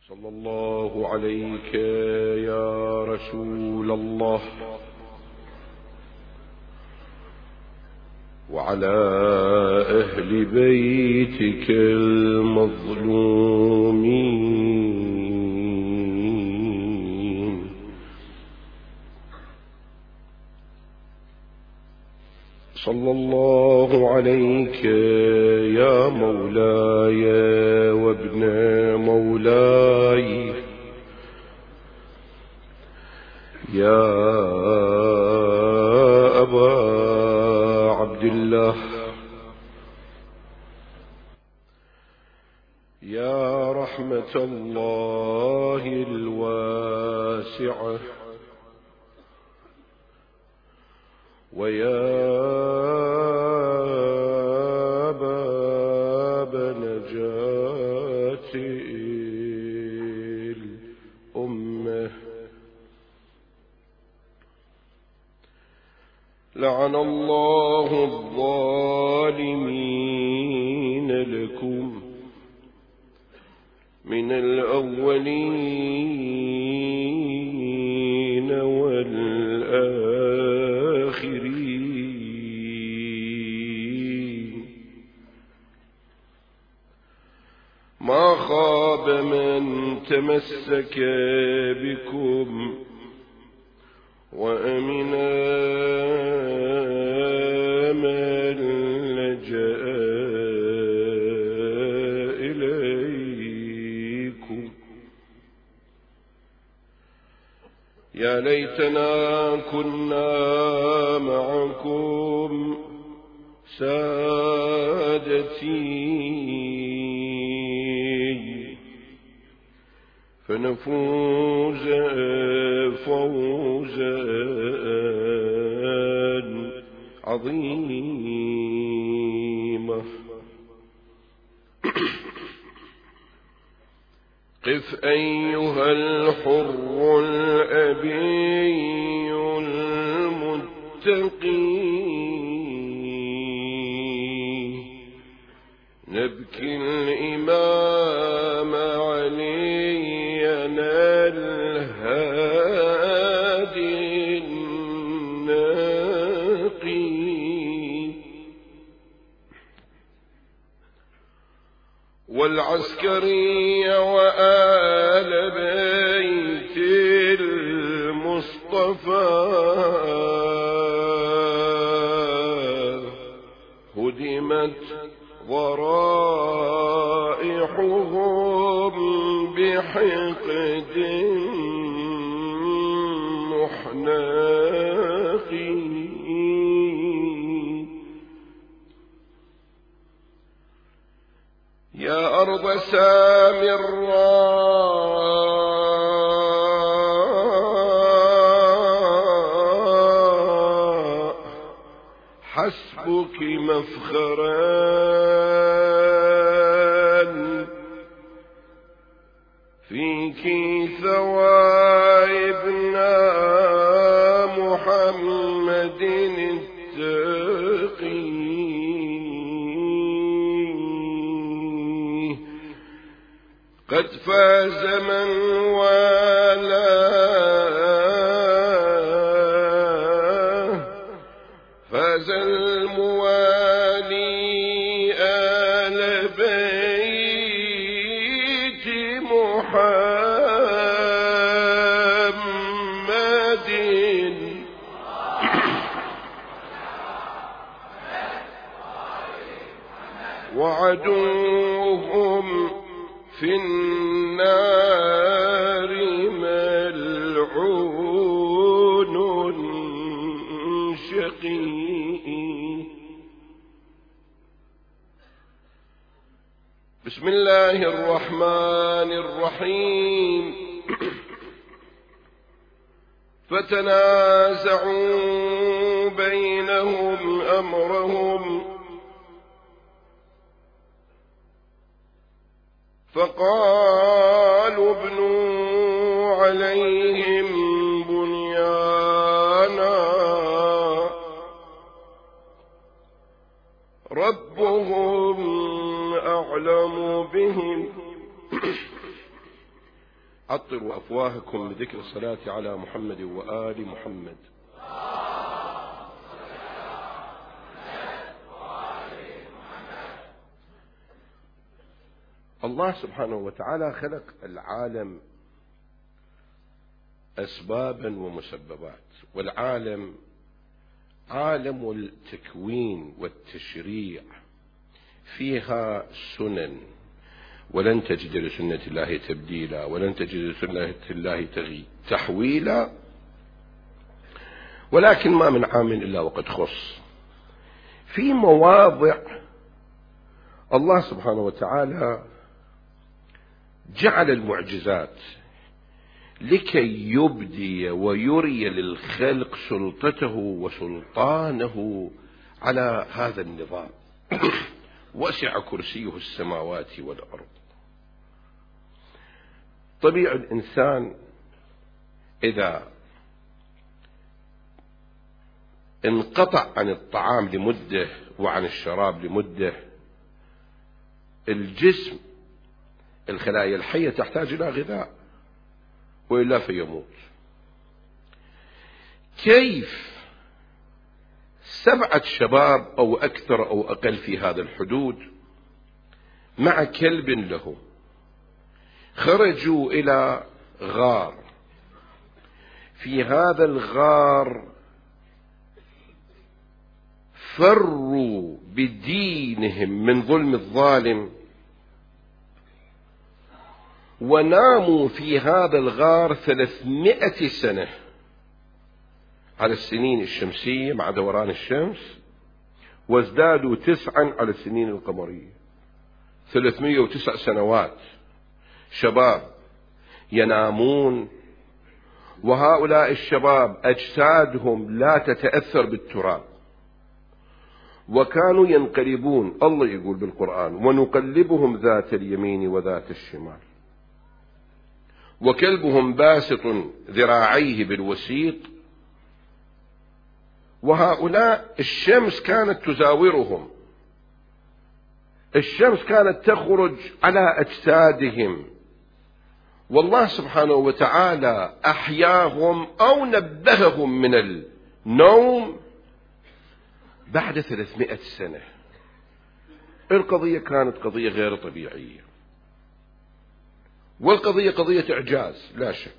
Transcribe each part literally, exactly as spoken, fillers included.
صلى الله عليك يا رسول الله وعلى أهل بيتك المظلومين. صلى الله عليك يا مولاي وابن مولاي يا أبا عبد الله يا رحمة الله الواسعة ويا باب نجاة الأمة. لعن الله الظالمين لكم من الأولين والآخرين. ما خاب من تمسك بكم وأمنا من لجأ إليكم. يا ليتنا كنا معكم سادتي فنفوز فوزا عظيما. قف أيها الحر الأبي المتقي نبكي الإمام علينا الهادي النقي والعسكري وآل بيت المصطفى هدمت ضرائحهم بحقد محنق. يا أرض سامراء حسبك مفخرا فيك ثوائبنا محمد التقي. قد فاز من والاه فاز الموالي آل بيت محمد وعدوهم في النار ملعون شقي. بسم الله الرحمن الرحيم. فتنازعوا بينهم أمرهم فقالوا ابنوا عليهم بنيانا ربهم أعلم بهم عطروا أفواهكم بذكر الصلاة على محمد وآل محمد. الله سبحانه وتعالى خلق العالم أسبابا ومسببات، والعالم عالم التكوين والتشريع فيها سنن، ولن تجد لسنة الله تبديلا ولن تجد لسنة الله تحويلا، ولكن ما من عام إلا وقد خص. في مواضع الله سبحانه وتعالى جعل المعجزات لكي يبدي ويري للخلق سلطته وسلطانه على هذا النظام. وسع كرسيه السماوات والأرض. طبيعي الإنسان إذا انقطع عن الطعام لمدة وعن الشراب لمدة، الجسم الخلايا الحية تحتاج إلى غذاء وإلا فيموت. كيف سبعة شباب أو أكثر أو أقل في هذا الحدود مع كلب له خرجوا إلى غار، في هذا الغار فروا بدينهم من ظلم الظالم، وناموا في هذا الغار ثلاثمائة سنة على السنين الشمسية مع دوران الشمس، وازدادوا تسعا على السنين القمرية. ثلاثمائة وتسع سنوات شباب ينامون، وهؤلاء الشباب أجسادهم لا تتأثر بالتراب، وكانوا ينقلبون. الله يقول بالقرآن: ونقلبهم ذات اليمين وذات الشمال، وكلبهم باسط ذراعيه بالوسيط. وهؤلاء الشمس كانت تزاورهم، الشمس كانت تخرج على أجسادهم، والله سبحانه وتعالى أحياهم أو نبههم من النوم بعد ثلاثمائة سنة. القضية كانت قضية غير طبيعية، والقضية قضية إعجاز لا شك.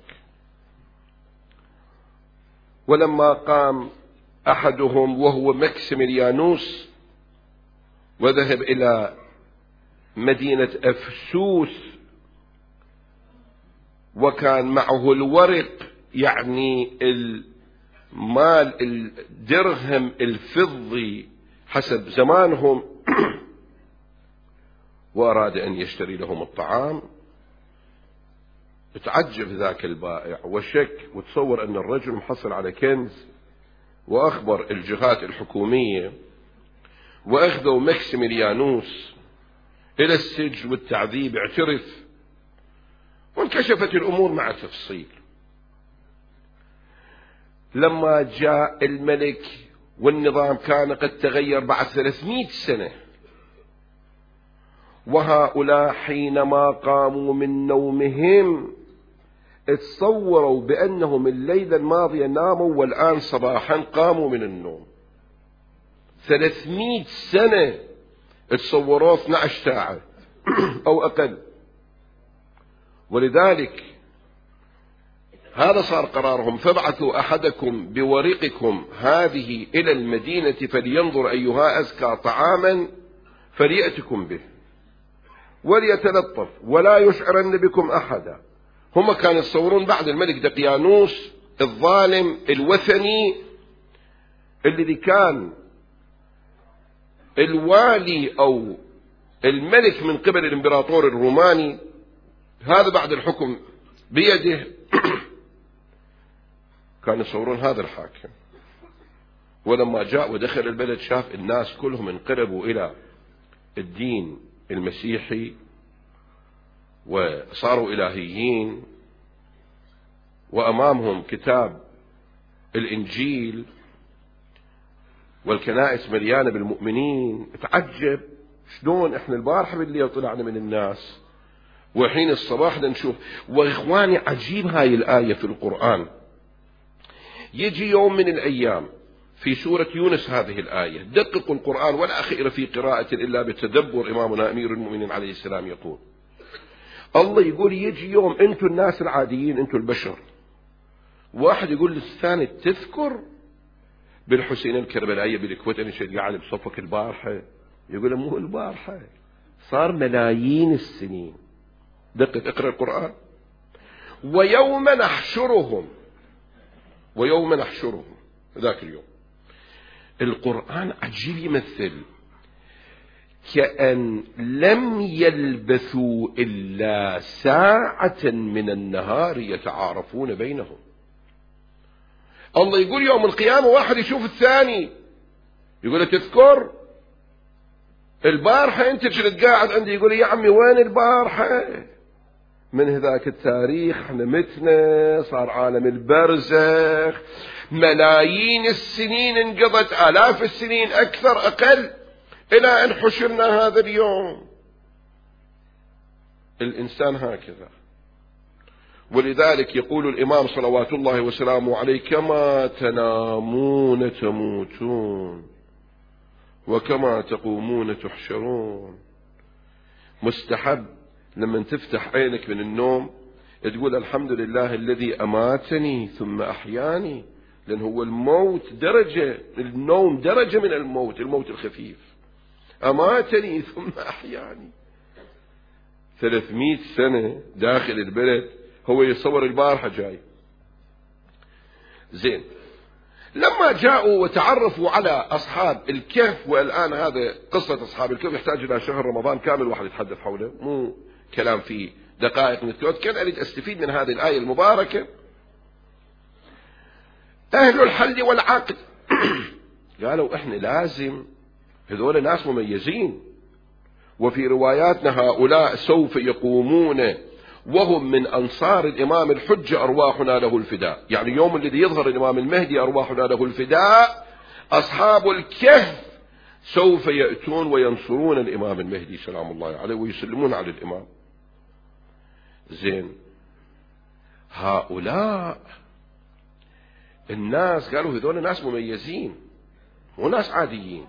ولما قام أحدهم وهو مكسيميليانوس وذهب إلى مدينة أفسوس، وكان معه الورق، يعني المال الدرهم الفضي حسب زمانهم، وأراد أن يشتري لهم الطعام، تعجب ذاك البائع وشك، وتصور أن الرجل محصل على كنز، وأخبر الجهات الحكومية، وأخذوا مكسيميليانوس إلى السجن والتعذيب، اعترف، وانكشفت الأمور مع تفصيل. لما جاء الملك والنظام كان قد تغير بعد ثلاثمائة سنة، وهؤلاء حينما قاموا من نومهم اتصوروا بأنهم الليلة الماضية ناموا والآن صباحا قاموا من النوم. ثلاثمائة سنة اتصوروه اثنتي عشرة ساعة أو أقل. ولذلك هذا صار قرارهم: فابعثوا أحدكم بورقكم هذه إلى المدينة فلينظر أيها أزكى طعاما فليأتكم به وليتلطف ولا يشعرن بكم أحدا. هم كانوا يتصورون بعد الملك دقيانوس الظالم الوثني الذي كان الوالي أو الملك من قبل الإمبراطور الروماني، هذا بعد الحكم بيده كانوا يصورون هذا الحاكم. ولما جاء ودخل البلد شاف الناس كلهم انقلبوا إلى الدين المسيحي وصاروا إلهيين، وأمامهم كتاب الإنجيل والكنائس مليانة بالمؤمنين. تعجب شلون احنا البارحة بالليل طلعنا من الناس وحين الصباح نشوف. وإخواني عجيب هاي الآية في القرآن. يجي يوم من الأيام في سورة يونس هذه الآية، دققوا القرآن ولا خير في قراءة إلا بتدبر. إمامنا أمير المؤمنين عليه السلام يقول، الله يقول يجي يوم أنتم الناس العاديين، أنتم البشر، واحد يقول للثاني تذكر بالحسين الكربلائي بالكويت أنا شد قاعد بصفك البارحة؟ يقول مو البارحة، صار ملايين السنين. دقق اقرأ القرآن. ويوم نحشرهم، ويوم نحشرهم ذاك اليوم. القرآن عجيب يمثل كأن لم يلبثوا إلا ساعة من النهار يتعارفون بينهم. الله يقول يوم القيامة واحد يشوف الثاني يقول تذكر البارحة أنت كنت قاعد عندي؟ يقول يا عمي وين البارحة؟ من هذاك التاريخ احنا متنا، صار عالم البرزخ، ملايين السنين انقضت، آلاف السنين أكثر أقل، إلى أن حشرنا هذا اليوم. الإنسان هكذا. ولذلك يقول الإمام صلوات الله وسلامه عليه: كما تنامون تموتون وكما تقومون تحشرون. مستحب لما تفتح عينك من النوم تقول الحمد لله الذي أماتني ثم أحياني، لأن هو الموت درجة، النوم درجة من الموت، الموت الخفيف. أماتني ثم أحياني. ثلاثمائة سنة داخل البلد، هو يصور البارحة جاي. زين، لما جاءوا وتعرفوا على أصحاب الكهف، والآن هذا قصة أصحاب الكهف يحتاج إلى شهر رمضان كامل واحد يتحدث حوله، مو كلام فيه دقائق نتكلم. كان أريد أستفيد من هذه الآية المباركة. أهل الحل والعقد قالوا إحنا لازم، هذول ناس مميزين، وفي رواياتنا هؤلاء سوف يقومون وهم من أنصار الإمام الحجة أرواحنا له الفداء. يعني يوم الذي يظهر الإمام المهدي أرواحنا له الفداء، أصحاب الكهف سوف يأتون وينصرون الإمام المهدي سلام الله عليه ويسلمون على الإمام. زين، هؤلاء الناس قالوا هذول ناس مميزين وناس عاديين.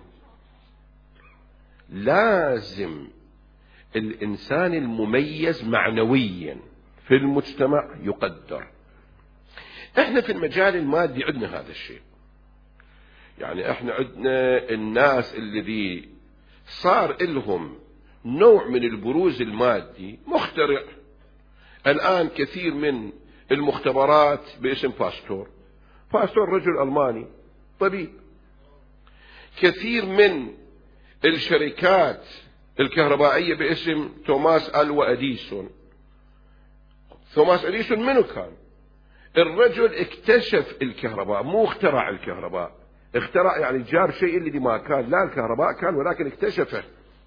لازم الإنسان المميز معنويا في المجتمع يقدر. احنا في المجال المادي عندنا هذا الشيء. يعني احنا عندنا الناس الذي صار لهم نوع من البروز المادي مخترع. الآن كثير من المختبرات باسم باستور، باستور رجل ألماني طبيب. كثير من الشركات الكهربائية باسم توماس ألوا أديسون. توماس أديسون منو كان؟ الرجل اكتشف الكهرباء، مو اخترع الكهرباء. اخترع يعني جاب شيء اللي ما كان، لا الكهرباء كان ولكن اكتشفه.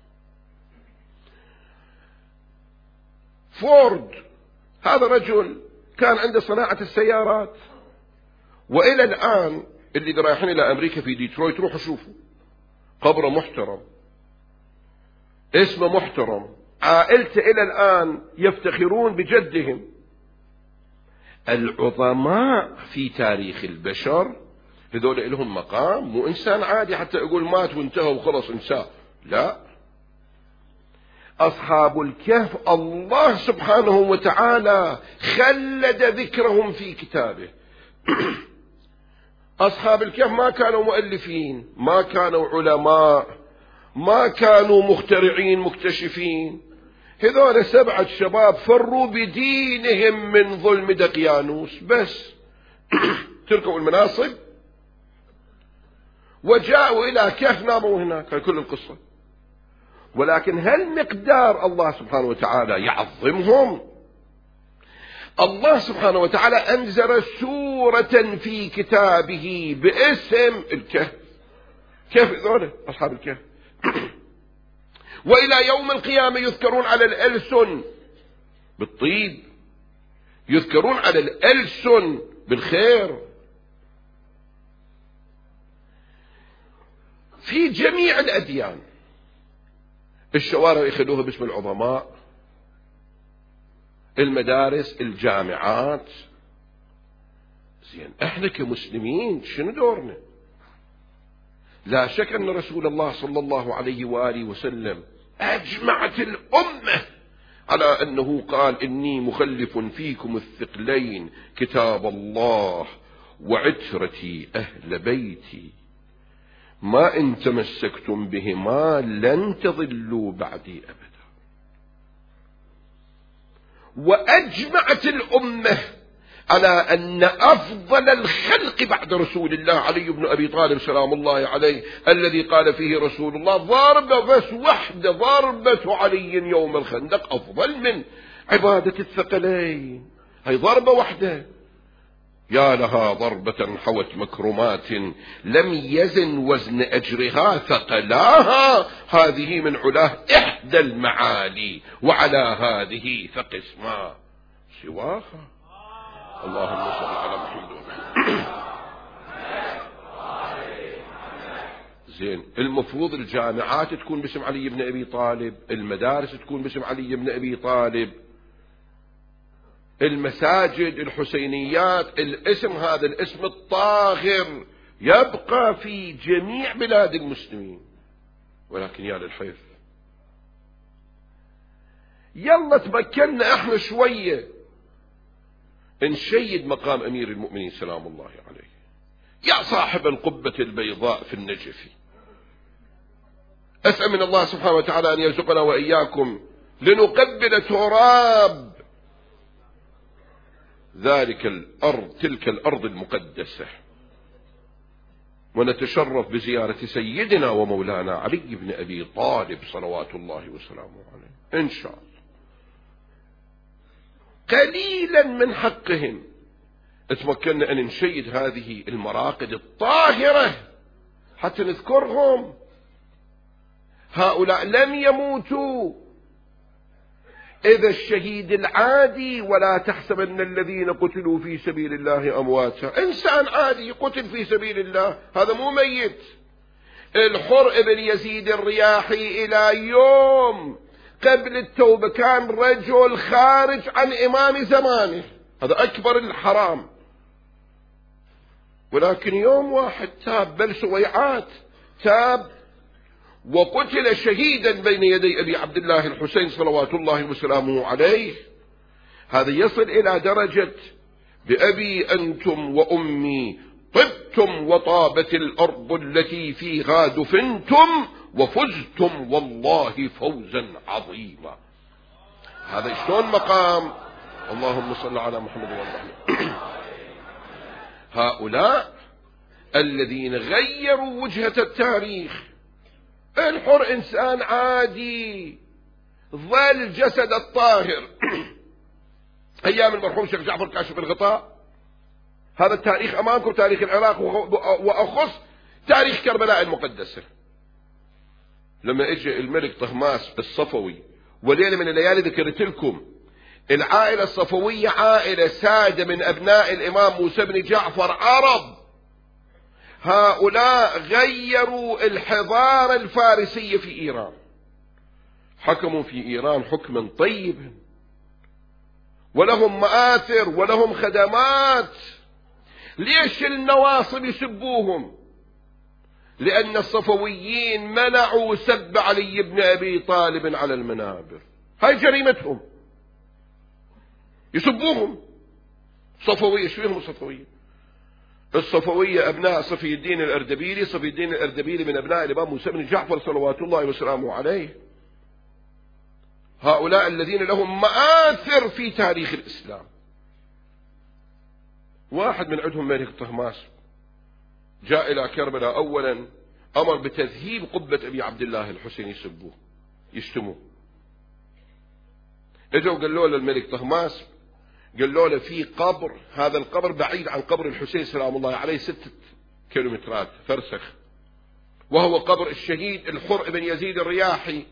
فورد هذا رجل كان عنده صناعة السيارات، وإلى الآن اللي رايحين إلى أمريكا في ديترويت روحوا شوفوا قبره محترم، اسمه محترم، عائلته إلى الآن يفتخرون بجدهم. العظماء في تاريخ البشر هذول لهم مقام، مو إنسان عادي حتى يقول مات وانتهى وخلص انساه، لا. أصحاب الكهف الله سبحانه وتعالى خلد ذكرهم في كتابه. أصحاب الكهف ما كانوا مؤلفين، ما كانوا علماء، ما كانوا مخترعين مكتشفين. هذول سبعة شباب فروا بدينهم من ظلم دقيانوس بس. تركوا المناصب وجاءوا إلى كهف ناموا هناك، كل القصة. ولكن هل مقدار الله سبحانه وتعالى يعظمهم؟ الله سبحانه وتعالى أنزل سورة في كتابه باسم الكهف. كيف ذولا أصحاب الكهف؟ وإلى يوم القيامة يذكرون على الألسن بالطيب، يذكرون على الألسن بالخير. في جميع الأديان الشوارع يخلوها باسم العظماء، المدارس، الجامعات. زين، احنا كمسلمين شنو دورنا؟ لا شك أن رسول الله صلى الله عليه وآله وسلم أجمعت الأمة على أنه قال: إني مخلف فيكم الثقلين، كتاب الله وعترتي أهل بيتي، ما إن تمسكتم بهما لن تضلوا بعدي أبدا. وأجمعت الأمة على أن أفضل الخلق بعد رسول الله علي بن أبي طالب سلام الله عليه، الذي قال فيه رسول الله: ضربة بس وحدة، ضربة علي يوم الخندق أفضل من عبادة الثقلين. هي ضربة وحدة، يا لها ضربة حوت مكرمات لم يزن وزن أجرها ثقلاها، هذه من علاه إحدى المعالي، وعلى هذه فقس ما سواها. اللهم صل على محمد. زين، المفروض الجامعات تكون باسم علي بن أبي طالب، المدارس تكون باسم علي بن أبي طالب، المساجد، الحسينيات، الاسم هذا الاسم الطاهر يبقى في جميع بلاد المسلمين. ولكن يا للحيف، يلا تمكنا احنا شوية نشيد مقام أمير المؤمنين سلام الله عليه، يا صاحب القبة البيضاء في النجف. أسأل من الله سبحانه وتعالى أن يرزقنا وإياكم لنقبل تراب ذلك الأرض، تلك الأرض المقدسة، ونتشرف بزيارة سيدنا ومولانا علي بن أبي طالب صلوات الله وسلامه عليه إن شاء الله. قليلا من حقهم اتمكنا أن نشيد هذه المراقد الطاهرة حتى نذكرهم. هؤلاء لم يموتوا إذا الشهيد العادي، ولا تحسبن الذين قتلوا في سبيل الله أمواتا. إنسان عادي قتل في سبيل الله، هذا مو ميت. الحر ابن يزيد الرياحي إلى يوم قبل التوبة كان رجل خارج عن إمام زمانه، هذا أكبر الحرام، ولكن يوم واحد تاب، بل سويعات تاب وقتل شهيدا بين يدي أبي عبد الله الحسين صلوات الله وسلامه عليه. هذا يصل إلى درجة: بأبي أنتم وأمي طبتم وطابت الأرض التي فيها دفنتم وفزتم والله فوزا عظيما. هذا شلون مقام؟ اللهم صل على محمد وسلم. هؤلاء الذين غيروا وجهة التاريخ. الحر إنسان عادي، ظل جسد الطاهر أيام المرحوم شيخ جعفر كاشف الغطاء. هذا التاريخ أمامكم، تاريخ العراق، وأخص تاريخ كربلاء المقدسة. لما اجى الملك طهماس الصفوي، وليلة من الليالي ذكرت لكم العائلة الصفوية عائلة سادة من أبناء الإمام موسى بن جعفر، عرب. هؤلاء غيروا الحضارة الفارسية في إيران، حكموا في إيران حكما طيبا، ولهم مآثر ولهم خدمات. ليش النواصب يسبوهم؟ لأن الصفويين منعوا سب علي بن أبي طالب على المنابر، هاي جريمتهم، يسبوهم. صفوية، ايش فيهم الصفوية؟ الصفوية أبناء صفي الدين الأردبيلي، صفي الدين الأردبيلي من أبناء الإمام موسى بن جعفر صلوات الله وسلامه عليه. هؤلاء الذين لهم مآثر في تاريخ الإسلام. واحد من عندهم ملك طهماس جاء إلى كربلاء، أولا أمر بتذهيب قبة أبي عبد الله الحسين، يسبوه يشتموه. اجوا قالوا له الملك طهماس، قالوا له في قبر، هذا القبر بعيد عن قبر الحسين سلام الله عليه ستة كيلومترات فرسخ، وهو قبر الشهيد الحر ابن يزيد الرياحي.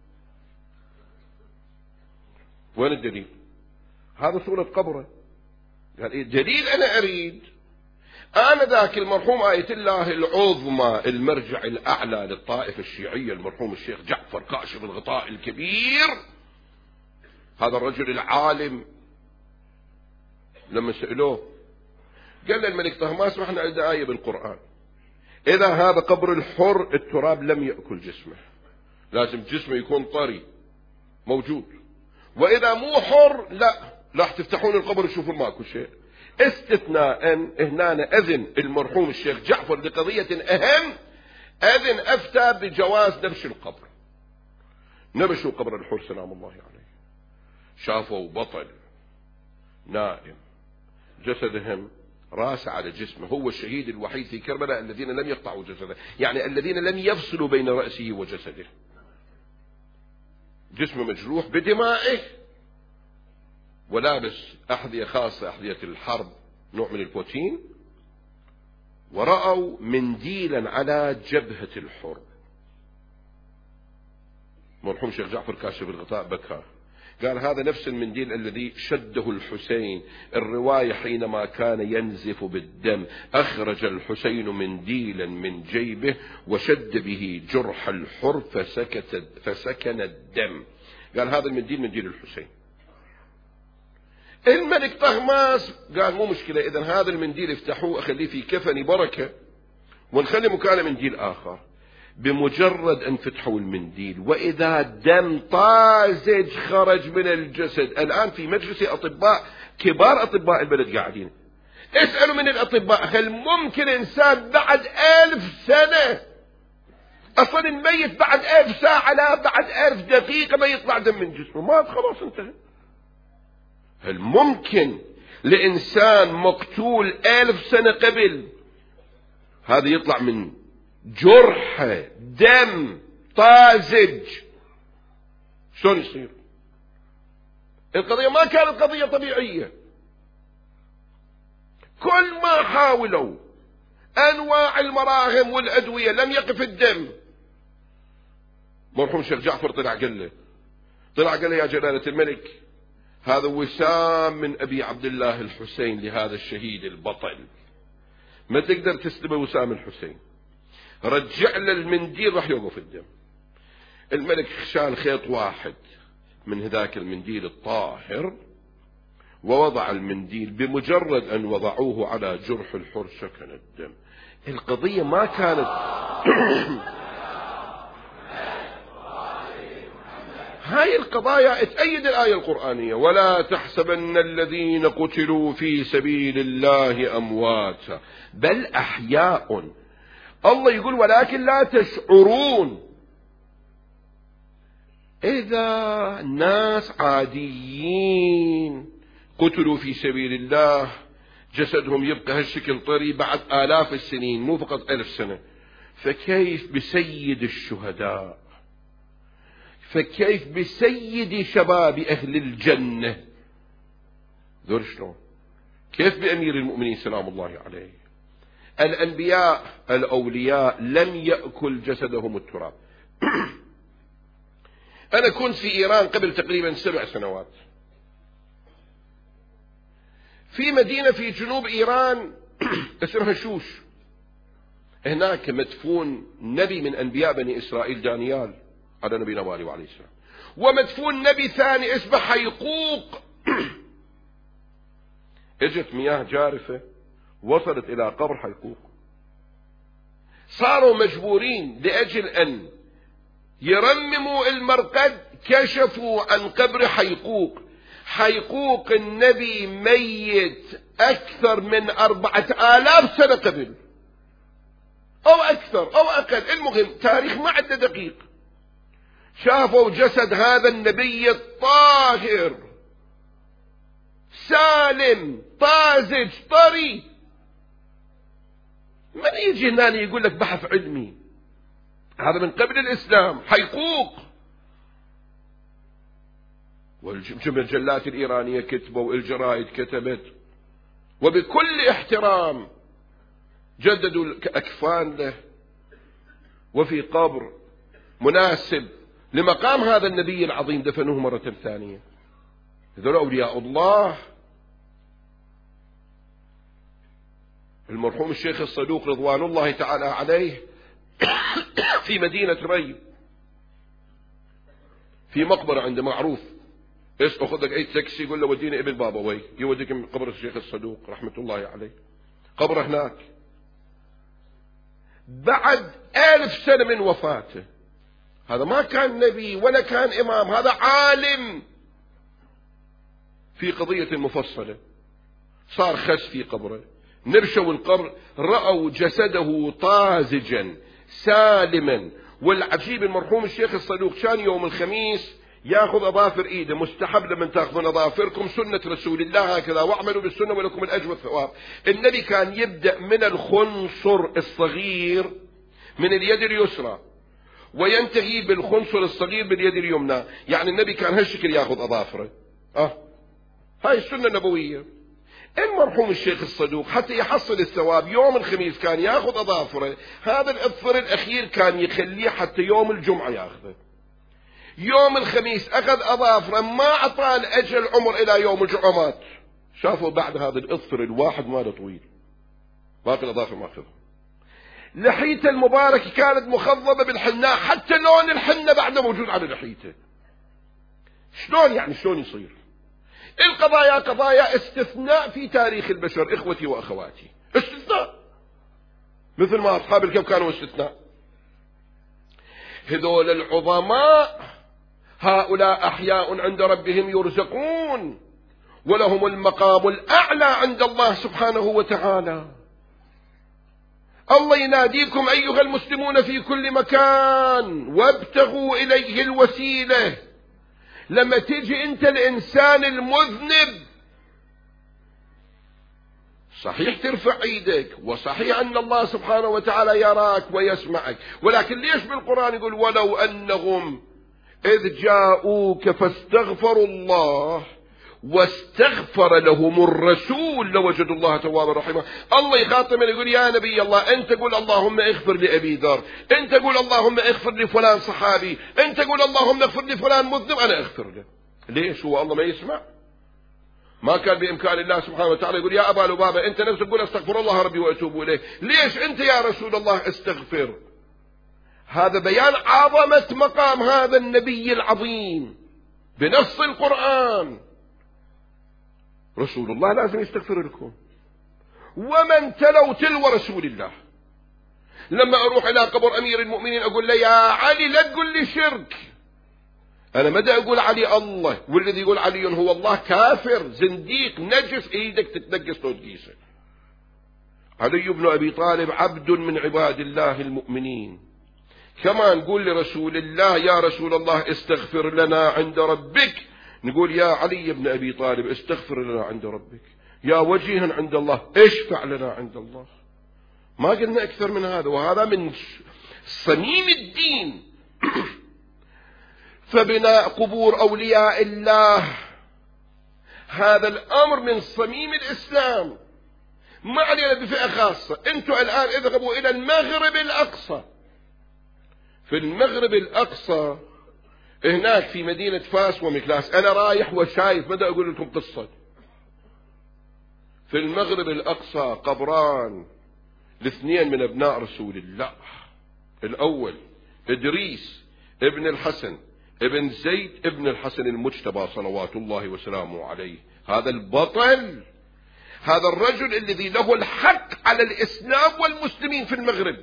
وين الدليل؟ هذا صورة قبره. قال إيه دليل؟ أنا أريد أنا ذاك المرحوم آية الله العظمى المرجع الأعلى للطائفة الشيعية، المرحوم الشيخ جعفر كاشف الغطاء الكبير، هذا الرجل العالم لما سألوه قال له الملك طهماس واحنا عندنا آية بالقرآن إذا هذا قبر الحر التراب لم يأكل جسمه، لازم جسمه يكون طري موجود، وإذا مو حر لا راح تفتحون القبر تشوفون ماكو شيء. استثناء هنا أذن المرحوم الشيخ جعفر لقضية أهم، أذن أفتى بجواز نبش القبر. نبشوا قبر الحر سلام الله عليه، شافوا بطل نائم جسدهم راس على جسمه، هو الشهيد الوحيد في كربلاء الذين لم يقطعوا جسده، يعني الذين لم يفصلوا بين رأسه وجسده، جسمه مجروح بدمائه ولابس أحذية خاصة أحذية الحرب نوع من البوتين، ورأوا منديلا على جبهة الحر. مرحوم شيخ جعفر كاشف الغطاء بكى، قال هذا نفس المنديل الذي شده الحسين. الرواية حينما كان ينزف بالدم أخرج الحسين منديلا من جيبه وشد به جرح الحر فسكت فسكن الدم. قال هذا المنديل منديل الحسين. الملك طهماس قال مو مشكلة، إذا هذا المنديل افتحوه أخليه في كفني بركة ونخلي مكانه منديل آخر. بمجرد أن فتحوا المنديل وإذا دم طازج خرج من الجسد. الآن في مجلس أطباء كبار أطباء البلد قاعدين، اسألوا من الأطباء هل ممكن إنسان بعد ألف سنة أصلا الميت بعد ألف ساعة لا بعد ألف دقيقة ما يطلع دم من جسمه؟ مات خلاص انتهى. هل ممكن لإنسان مقتول ألف سنة قبل هذا يطلع من جرح دم طازج؟ شلون يصير؟ القضية ما كانت قضية طبيعية. كل ما حاولوا أنواع المراهم والأدوية لم يقف الدم. مرحوم الشيخ جعفر طلع قال له طلع قال له يا جلالة الملك هذا وسام من أبي عبد الله الحسين لهذا الشهيد البطل، ما تقدر تسلب وسام الحسين، رجع له المنديل راح يوقف الدم. الملك شال خيط واحد من هذاك المنديل الطاهر ووضع المنديل، بمجرد أن وضعوه على جرح الحر سكن الدم. القضية ما كانت هاي القضايا تأيد الآية القرآنية ولا تحسبن الذين قتلوا في سبيل الله أمواتا بل أحياء. الله يقول ولكن لا تشعرون. إذا ناس عاديين قتلوا في سبيل الله جسدهم يبقى هالشكل طري بعد آلاف السنين مو فقط ألف سنة، فكيف بسيد الشهداء؟ فكيف بسيد شباب أهل الجنة؟ ذول شلون؟ كيف بأمير المؤمنين سلام الله عليه؟ الأنبياء الأولياء لم يأكل جسدهم التراب. أنا كنت في إيران قبل تقريبا سبع سنوات في مدينة في جنوب إيران اسمها شوش. هناك مدفون نبي من أنبياء بني إسرائيل دانيال على نبينا وآله وعليه السلام، ومدفون نبي ثاني اسمه حيقوق. اجت مياه جارفة وصلت إلى قبر حيقوق، صاروا مجبورين لأجل أن يرمموا المرقد كشفوا عن قبر حيقوق. حيقوق النبي ميت أكثر من أربعة آلاف سنة قبل أو أكثر أو أقل، المهم تاريخ ما عندنا دقيق. شافوا جسد هذا النبي الطاهر سالم طازج طري. من يجي هنا يقول لك بحث علمي؟ هذا من قبل الإسلام. حيقوق والمجلات الإيرانية كتبوا والجرائد كتبت وبكل احترام جددوا الأكفان له، وفي قبر مناسب لمقام هذا النبي العظيم دفنوه مرة ثانية. هذول أولياء الله. المرحوم الشيخ الصدوق رضوان الله تعالى عليه في مدينة ري في مقبرة عنده معروف ايش اخذ لك اي تاكسي يقول له وديني ابن بابوي، يوديك من قبر الشيخ الصدوق رحمة الله عليه، قبر هناك بعد ألف سنة من وفاته. هذا ما كان نبي ولا كان إمام، هذا عالم في قضية مفصلة. صار خس في قبره، نبشوا القبر رأوا جسده طازجا سالما. والعجيب المرحوم الشيخ الصدوق كان يوم الخميس ياخذ اظافر ايده، مستحب لمن تاخذون اظافركم سنة رسول الله هكذا، واعملوا بالسنة ولكم الاجر والثواب. النبي كان يبدأ من الخنصر الصغير من اليد اليسرى وينتهي بالخنصر الصغير باليد اليمنى، يعني النبي كان هالشكل ياخذ اظافره. اه هاي السنة النبوية. المرحوم الشيخ الصدوق حتى يحصل الثواب يوم الخميس كان ياخذ اظافره، هذا الاظفر الاخير كان يخليه حتى يوم الجمعة ياخذه. يوم الخميس اخذ اظافره، ما اعطاه الاجل عمر الى يوم الجمعة مات. شافوا بعد هذا الاظفر الواحد ماله طويل، باقي الاظافر ما اخذها. لحيته المباركة كانت مخضبة بالحناء، حتى لون الحنة بعده موجود على لحيته. شلون يعني شلون يصير؟ القضايا قضايا استثناء في تاريخ البشر اخوتي واخواتي، استثناء مثل ما اصحاب الكهف كانوا استثناء. هذول العظماء هؤلاء احياء عند ربهم يرزقون، ولهم المقام الاعلى عند الله سبحانه وتعالى. الله يناديكم ايها المسلمون في كل مكان وابتغوا اليه الوسيله. لما تيجي انت الانسان المذنب صحيح ترفع ايدك، وصحيح ان الله سبحانه وتعالى يراك ويسمعك، ولكن ليش بالقرآن يقول ولو انهم اذ جاءوك فاستغفروا الله واستغفر لهم الرسول لوجدوا الله توابا رحيما. الله يخاطب يقول يا نبي الله انت قول اللهم اغفر لأبي ذر، انت قول اللهم اغفر لفلان صحابي، انت قول اللهم اغفر لفلان مذنب، انا اغفر له. ليش هو الله ما يسمع؟ ما كان بامكان الله سبحانه وتعالى يقول يا ابا لبابه انت نفسك قول استغفر الله ربي واتوب اليه، ليش انت يا رسول الله استغفر؟ هذا بيان عظمة مقام هذا النبي العظيم بنص القرآن. رسول الله لازم يستغفر لكم، ومن تلو تلو رسول الله. لما اروح الى قبر امير المؤمنين اقول له يا علي لا تقول لي شرك، انا مدى اقول علي الله، والذي يقول علي هو الله كافر زنديق نجس، ايدك تتنقص لو تقيسه. علي بن ابي طالب عبد من عباد الله المؤمنين. كما نقول لرسول الله يا رسول الله استغفر لنا عند ربك، نقول يا علي بن أبي طالب استغفر لنا عند ربك، يا وجيها عند الله اشفع لنا عند الله. ما قلنا أكثر من هذا، وهذا من صميم الدين. فبناء قبور أولياء الله هذا الأمر من صميم الإسلام، ما علينا بفئة خاصة. أنتم الآن اذهبوا إلى المغرب الأقصى. في المغرب الأقصى هناك في مدينة فاس ومكلاس، أنا رايح وشايف ماذا أقول لكم قصة. في المغرب الأقصى قبران لاثنين من أبناء رسول الله. الأول إدريس ابن الحسن ابن زيد ابن الحسن المجتبى صلوات الله وسلامه عليه، هذا البطل، هذا الرجل الذي له الحق على الإسلام والمسلمين في المغرب.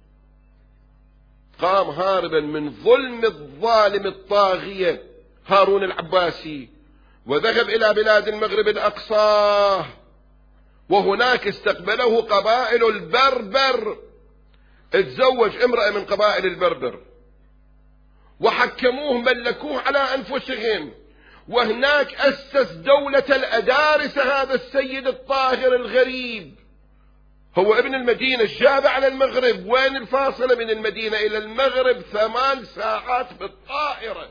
قام هاربا من ظلم الظالم الطاغية هارون العباسي، وذهب إلى بلاد المغرب الأقصى، وهناك استقبله قبائل البربر. اتزوج امرأة من قبائل البربر وحكموه ملكوه على أنفسهم، وهناك أسس دولة الأدارس. هذا السيد الطاهر الغريب هو ابن المدينة، الجابع على المغرب. وين الفاصلة من المدينة إلى المغرب؟ ثمان ساعات بالطائرة.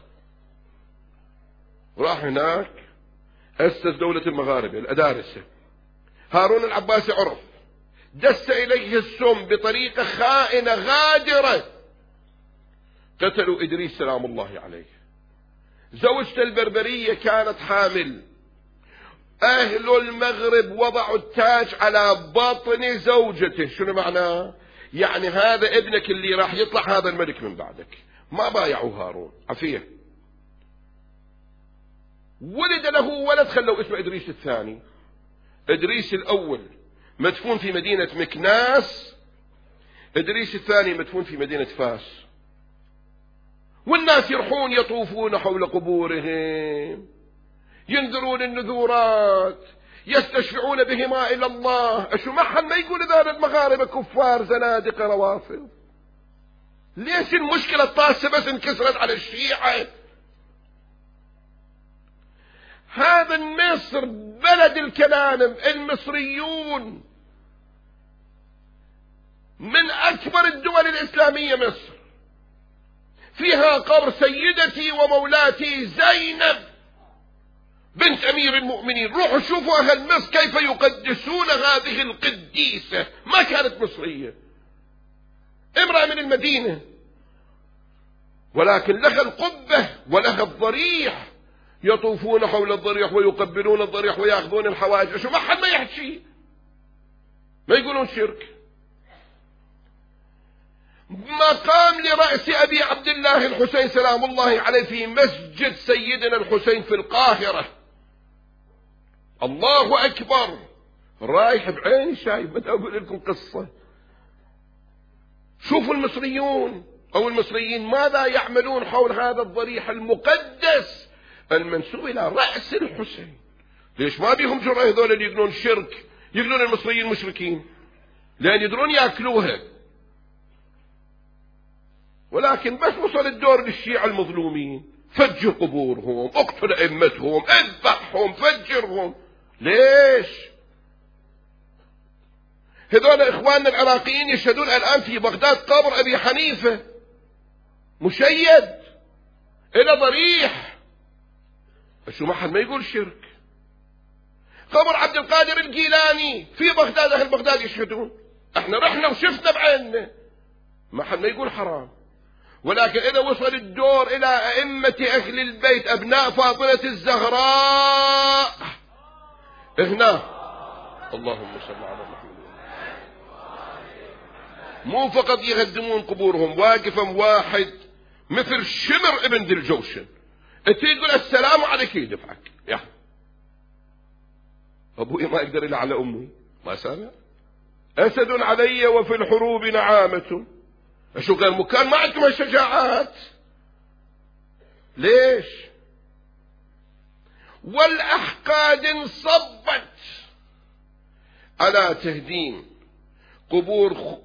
راح هناك أسس دولة المغاربة الأدارسة. هارون العباسي عرف، دس إليه السم بطريقة خائنة غادرة، قتلوا إدريس سلام الله عليه. زوجته البربرية كانت حامل. أهل المغرب وضعوا التاج على بطن زوجته. شنو معناه؟ يعني هذا ابنك اللي راح يطلع هذا الملك من بعدك. ما بايعوا هارون عفية. ولد له ولد خلوا اسمه إدريس الثاني. إدريس الأول مدفون في مدينة مكناس، إدريس الثاني مدفون في مدينة فاس. والناس يروحون يطوفون حول قبورهم، ينذرون النذورات، يستشفعون بهما إلى الله. أشو ما حد ما يقول ذا المغاربة كفار زنادقة روافض؟ ليش المشكلة الطاسة بس انكسرت على الشيعة؟ هذا مصر بلد الكلام، المصريون من أكبر الدول الإسلامية مصر، فيها قبر سيدتي ومولاتي زينب بنت أمير المؤمنين. روحوا شوفوا أهل مصر كيف يقدسون هذه القديسة، ما كانت مصرية، امرأة من المدينة، ولكن لها القبة ولها الضريح، يطوفون حول الضريح ويقبلون الضريح ويأخذون الحوائج. شو ما حد ما يحكي، ما يقولون شرك. مقام لرأس أبي عبد الله الحسين سلام الله عليه في مسجد سيدنا الحسين في القاهرة. الله أكبر، رايح بعيني شايف، بدي أقول لكم قصة. شوفوا المصريون أو المصريين ماذا يعملون حول هذا الضريح المقدس المنسوب إلى رأس الحسين. ليش ما بيهم جرأة هذول اللي يقولون شرك، يقولون المصريين مشركين؟ لأن يدرون يأكلوها. ولكن بس وصل الدور للشيعة المظلومين، فجر قبورهم، اقتل أئمتهم، اذبحهم، فجرهم. ليش؟ هذول إخواننا العراقيين يشهدون الآن في بغداد قبر أبي حنيفة مشيد إلى ضريح. شو ما حد ما يقول شرك. قبر عبد القادر الجيلاني في بغداد، أهل بغداد يشهدون، احنا رحنا وشفنا بعيننا، ما حد ما يقول حرام. ولكن إذا وصل الدور إلى أئمة أهل البيت أبناء فاطمة الزهراء، هنا اللهم صل على محمد، مو فقط يقدمون قبورهم، واقفا واحد مثل شمر ابن ذي الجوشن، تقول السلام عليك يدفعك. يا أبوي ما يقدر إلا على أمي، ما سامع؟ أسد علي وفي الحروب نعامة. شو قال مكان ما عندكم الشجاعات؟ ليش؟ والأحقاد انصبت على تهديم قبور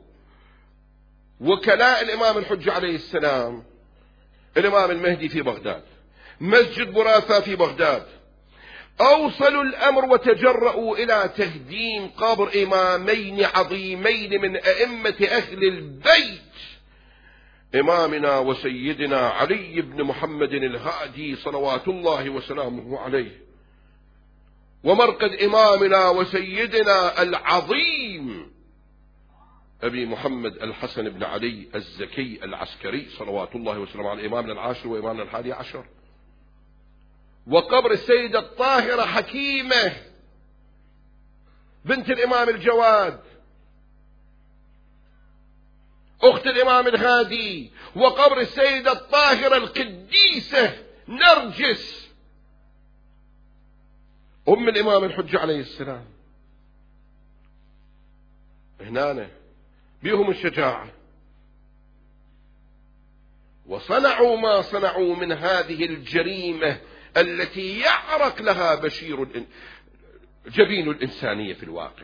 وكلاء الإمام الحجة عليه السلام، الإمام المهدي في بغداد، مسجد براثة في بغداد. أوصلوا الأمر وتجرؤوا إلى تهديم قبر إمامين عظيمين من أئمة أهل البيت، إمامنا وسيدنا علي بن محمد الهادي صلوات الله وسلامه عليه، ومرقد إمامنا وسيدنا العظيم أبي محمد الحسن بن علي الزكي العسكري صلوات الله وسلامه على إمامنا العاشر وإمامنا الحادي عشر. وقبر السيدة الطاهرة حكيمة بنت الإمام الجواد أخت الإمام الهادي. وقبر السيدة الطاهرة القديسة نرجس أم الإمام الحجة عليه السلام. هنا بيهم الشجاعة، وصنعوا ما صنعوا من هذه الجريمة التي يعرق لها بشير الإن... جبين الإنسانية في الواقع.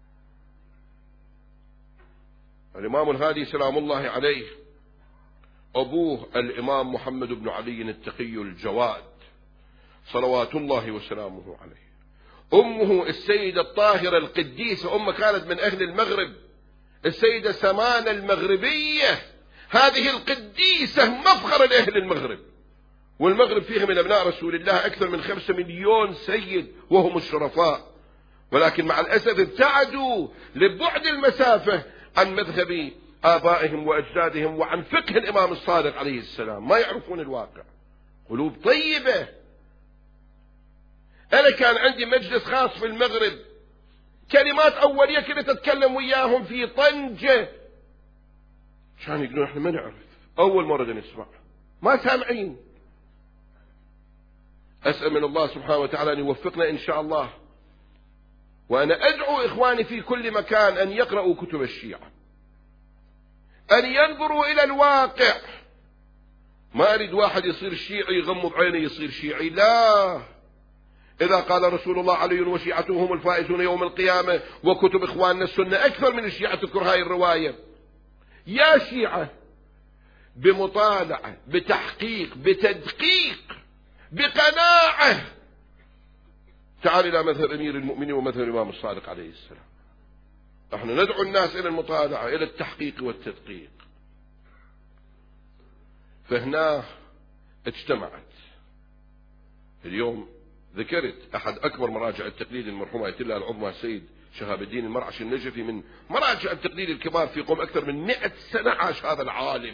الإمام الهادي سلام الله عليه أبوه الإمام محمد بن علي التقي الجواد صلوات الله وسلامه عليه. أمه السيدة الطاهرة القديسة، أمه كانت من أهل المغرب، السيدة سمانة المغربية، هذه القديسة مفخر لأهل المغرب. والمغرب فيها من أبناء رسول الله أكثر من خمسة مليون سيد وهم الشرفاء، ولكن مع الأسف ابتعدوا لبعد المسافة عن مذهب آبائهم وأجدادهم وعن فقه الإمام الصادق عليه السلام، ما يعرفون الواقع. قلوب طيبة. أنا كان عندي مجلس خاص في المغرب، كلمات أولية كنت أتكلم وياهم في طنجة، كانوا يقولون إحنا ما نعرف، أول مرة نسمع، ما سامعين. أسأل من الله سبحانه وتعالى أن يوفقنا إن شاء الله. وأنا أدعو إخواني في كل مكان أن يقرأوا كتب الشيعة، أن ينظروا إلى الواقع. ما أريد واحد يصير شيعي يغمض عينه يصير شيعي، لا. إذا قال رسول الله علي وشيعته هم الفائزون يوم القيامة، وكتب إخواننا السنة أكثر من الشيعة تذكر هاي الرواية. يا شيعة بمطالعة، بتحقيق، بتدقيق، بقناعة، تعال إلى مذهب أمير المؤمنين ومذهب الإمام الصادق عليه السلام. نحن ندعو الناس إلى المطالعة، إلى التحقيق والتدقيق. فهنا اجتمعت. اليوم ذكرت أحد أكبر مراجع التقليد المرحوم آية الله العظمى السيد شهاب الدين المرعشي النجفي، من مراجع التقليد الكبار في قوم، أكثر من مئة سنة عاش هذا العالم.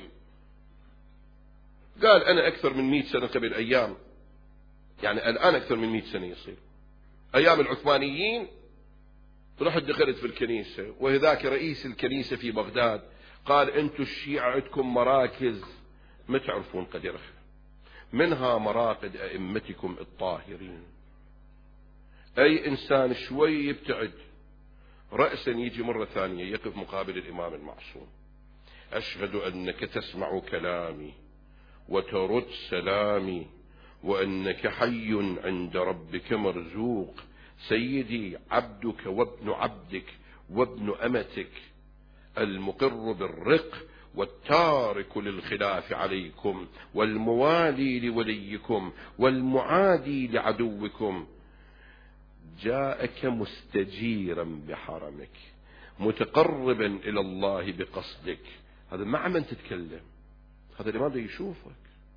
قال أنا أكثر من مئة سنة قبل أيام، يعني الآن أكثر من مئة سنة يصير، أيام العثمانيين رحت دخلت في الكنيسة، وهذاك رئيس الكنيسة في بغداد قال أنتم الشيعة عندكم مراكز ما تعرفون قدرها، منها مراقد أئمتكم الطاهرين. أي إنسان شوي يبتعد رأسا يجي مرة ثانية يقف مقابل الإمام المعصوم: أشهد أنك تسمع كلامي وترد سلامي، وأنك حي عند ربك مرزوق، سيدي عبدك وابن عبدك وابن أمتك، المقر بالرق والتارك للخلاف عليكم، والموالي لوليكم والمعادي لعدوكم، جاءك مستجيرا بحرمك متقربا إلى الله بقصدك. هذا مع من تتكلم؟ هذا الإمام ده يشوفك.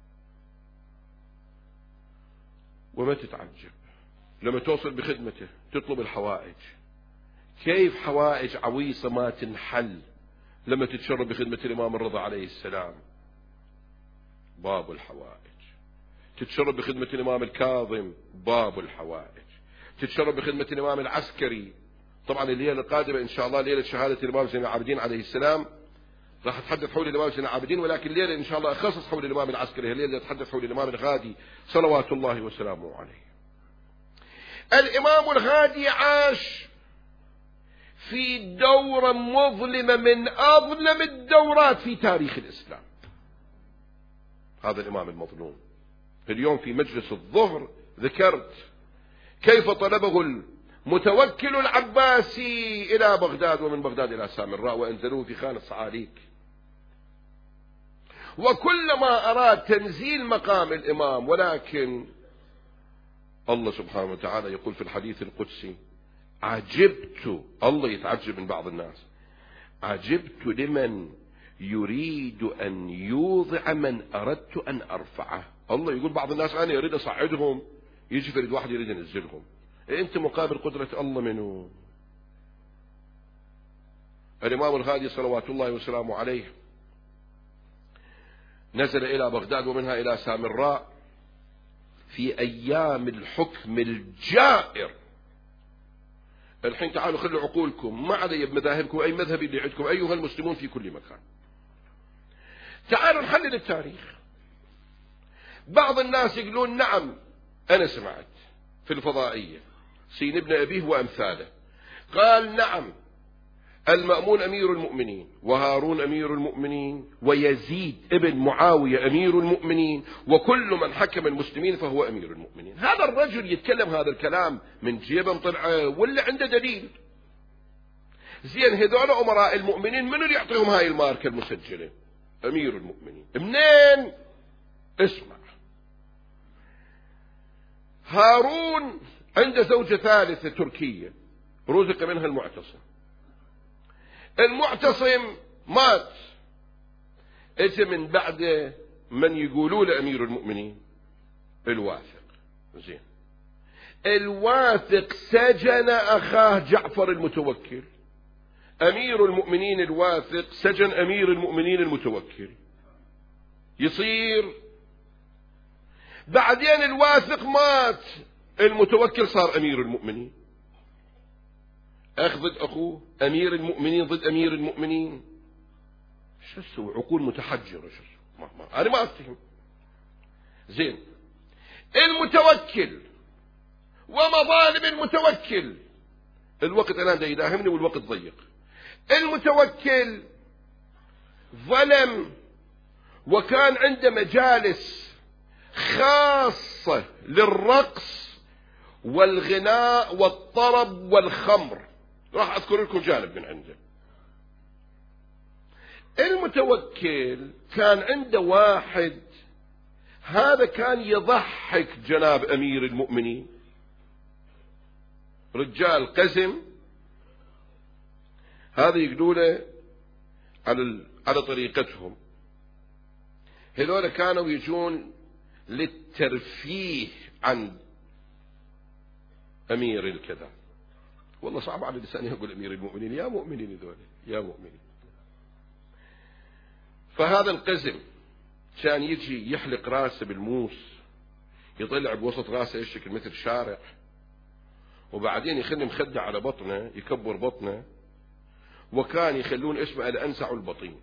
وما تتعجب لما توصل بخدمته تطلب الحوائج. كيف حوائج عويصة ما تنحل لما تتشرب بخدمة الإمام الرضا عليه السلام؟ باب الحوائج. تتشرب بخدمة الإمام الكاظم، باب الحوائج. تتشرب بخدمة الإمام العسكري. طبعا الليلة القادمة إن شاء الله ليلة شهادة الإمام زين العابدين عليه السلام، راح أتحدث حول الإمام زين العابدين، ولكن الليلة إن شاء الله أخصص حول الإمام العسكري. الليلة أتحدث حول الإمام الغادي صلوات الله وسلامه عليه. الإمام الغادي عاش في دورة مظلمة من أظلم الدورات في تاريخ الإسلام. هذا الإمام المظلوم. اليوم في مجلس الظهر ذكرت كيف طلبه المتوكل العباسي إلى بغداد، ومن بغداد إلى سامراء، وأنزلوه في خانة صعاليك. وكلما أراد تنزيل مقام الإمام، ولكن الله سبحانه وتعالى يقول في الحديث القدسي: عجبت، الله يتعجب من بعض الناس، عجبت لمن يريد أن يوضع من أردت أن أرفعه. الله يقول بعض الناس أنا يريد أصعدهم، يجي فريد واحد يريد ينزلهم. أنت مقابل قدرة الله منه؟ الإمام الغادي صلوات الله وسلامه عليه نزل إلى بغداد ومنها إلى سامراء في أيام الحكم الجائر. الحين تعالوا خلوا عقولكم، ما علي بمذاهبكم، أي مذهب اللي عندكم أيها المسلمون في كل مكان. تعالوا نحلل التاريخ. بعض الناس يقولون نعم أنا سمعت في الفضائية سين ابن أبيه وأمثاله قال نعم المأمون أمير المؤمنين، وهارون أمير المؤمنين، ويزيد ابن معاوية أمير المؤمنين، وكل من حكم المسلمين فهو أمير المؤمنين. هذا الرجل يتكلم هذا الكلام من جيبه طلعه ولا عنده دليل؟ زين هذول أمراء المؤمنين من اللي يعطيهم هاي الماركة المسجلة؟ أمير المؤمنين. منين؟ اسمع، هارون عنده زوجة ثالثة تركية رزق منها المعتصم. المعتصم مات، اجى من بعد من يقولوا له أمير المؤمنين الواثق. زين الواثق سجن أخاه جعفر المتوكل. أمير المؤمنين الواثق سجن أمير المؤمنين المتوكل. يصير بعدين الواثق مات، المتوكل صار أمير المؤمنين. أخ ضد أخوه، أمير المؤمنين ضد أمير المؤمنين. شو اسوي؟ عقول متحجرة. شو ما ما أنا ما أفتهم. زين المتوكل ومظالم المتوكل. الوقت الآن دا يداهمني والوقت ضيق. المتوكل ظلم وكان عنده مجالس خاصة للرقص والغناء والطرب والخمر، راح أذكر لكم جانب من عنده. المتوكل كان عنده واحد، هذا كان يضحك جناب أمير المؤمنين، رجال قزم، هذا يقولوا له على على طريقتهم. هذول كانوا يجون للترفيه عن أمير الكذا. والله صعب على لساني أقول أمير المؤمنين، يا مؤمنين هذول يا مؤمنين. فهذا القزم كان يجي يحلق راسه بالموس، يطلع بوسط راسه يشكل مثل شارع، وبعدين يخلي مخدة على بطنه يكبر بطنه، وكان يخلون اسمه الأنزع البطين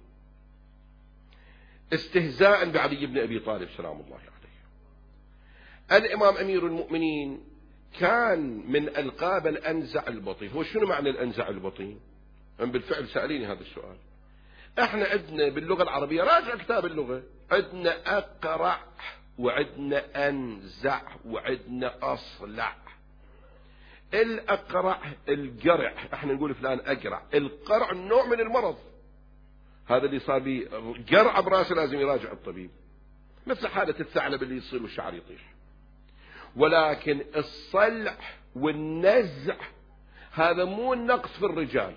استهزاء بعلي بن أبي طالب سلام الله عليه. الإمام أمير المؤمنين كان من ألقاب الأنزع البطين. هو شنو معنى الأنزع البطين؟ أم بالفعل سأليني هذا السؤال. احنا عندنا باللغة العربية، راجع كتاب اللغة، عندنا أقرع وعندنا أنزع وعندنا أصلع. الأقرع القرع، احنا نقول فلان أقرع. القرع نوع من المرض، هذا اللي صار به قرع براسه لازم يراجع الطبيب، مثل حالة الثعلب اللي يصير والشعر يطيح. ولكن الصلع والنزع هذا مو النقص في الرجال.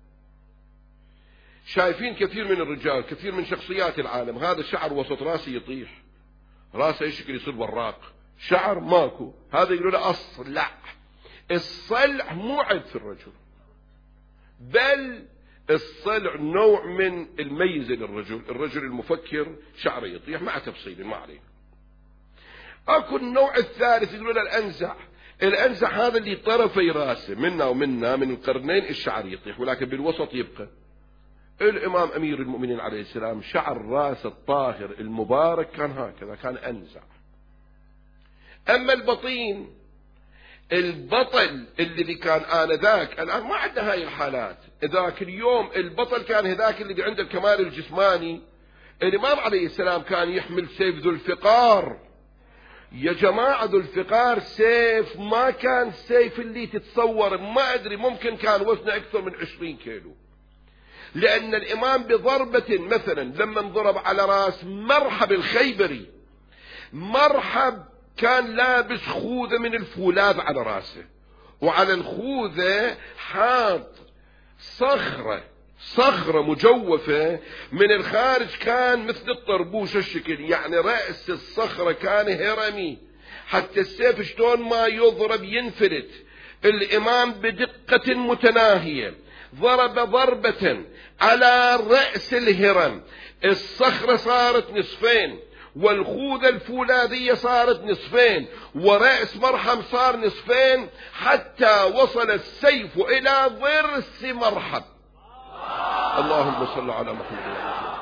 شايفين كثير من الرجال، كثير من شخصيات العالم، هذا الشعر وسط راسه يطيح، راسه يشكل يصير براق، شعر ماكو، هذا يقولوا له أصلع. الصلع مو عيب في الرجل، بل الصلع نوع من الميزة للرجل. الرجل المفكر شعره يطيح مع تفصيل ما عليه. اكو النوع الثالث يقولوا له الأنزع. الأنزع هذا اللي طرفي راسه منا ومنا من القرنين الشعر يطيح، ولكن بالوسط يبقى. الإمام أمير المؤمنين عليه السلام شعر راس الطاهر المبارك كان هكذا، كان أنزع. أما البطين، البطل اللي كان آنذاك، الآن ما عندنا هاي الحالات. ذاك اليوم البطل كان هذاك اللي عنده الكمال الجسماني. الإمام عليه السلام كان يحمل سيف ذو الفقار. يا جماعة ذو الفقار سيف ما كان سيف اللي تتصور، ما أدري ممكن كان وزنه أكثر من عشرين كيلو. لأن الإمام بضربة مثلا لما انضرب على راس مرحب الخيبري، مرحب كان لابس خوذة من الفولاذ على راسه، وعلى الخوذة حاط صخرة صخرة مجوفة من الخارج، كان مثل الطربوش الشكل، يعني رأس الصخرة كان هرمي، حتى السيف شلون ما يضرب ينفلت. الإمام بدقة متناهية ضرب ضربة على رأس الهرم، الصخرة صارت نصفين، والخوذة الفولاذية صارت نصفين، ورأس مرحب صار نصفين، حتى وصل السيف إلى ضرس مرحب. اللهم صل على محمد.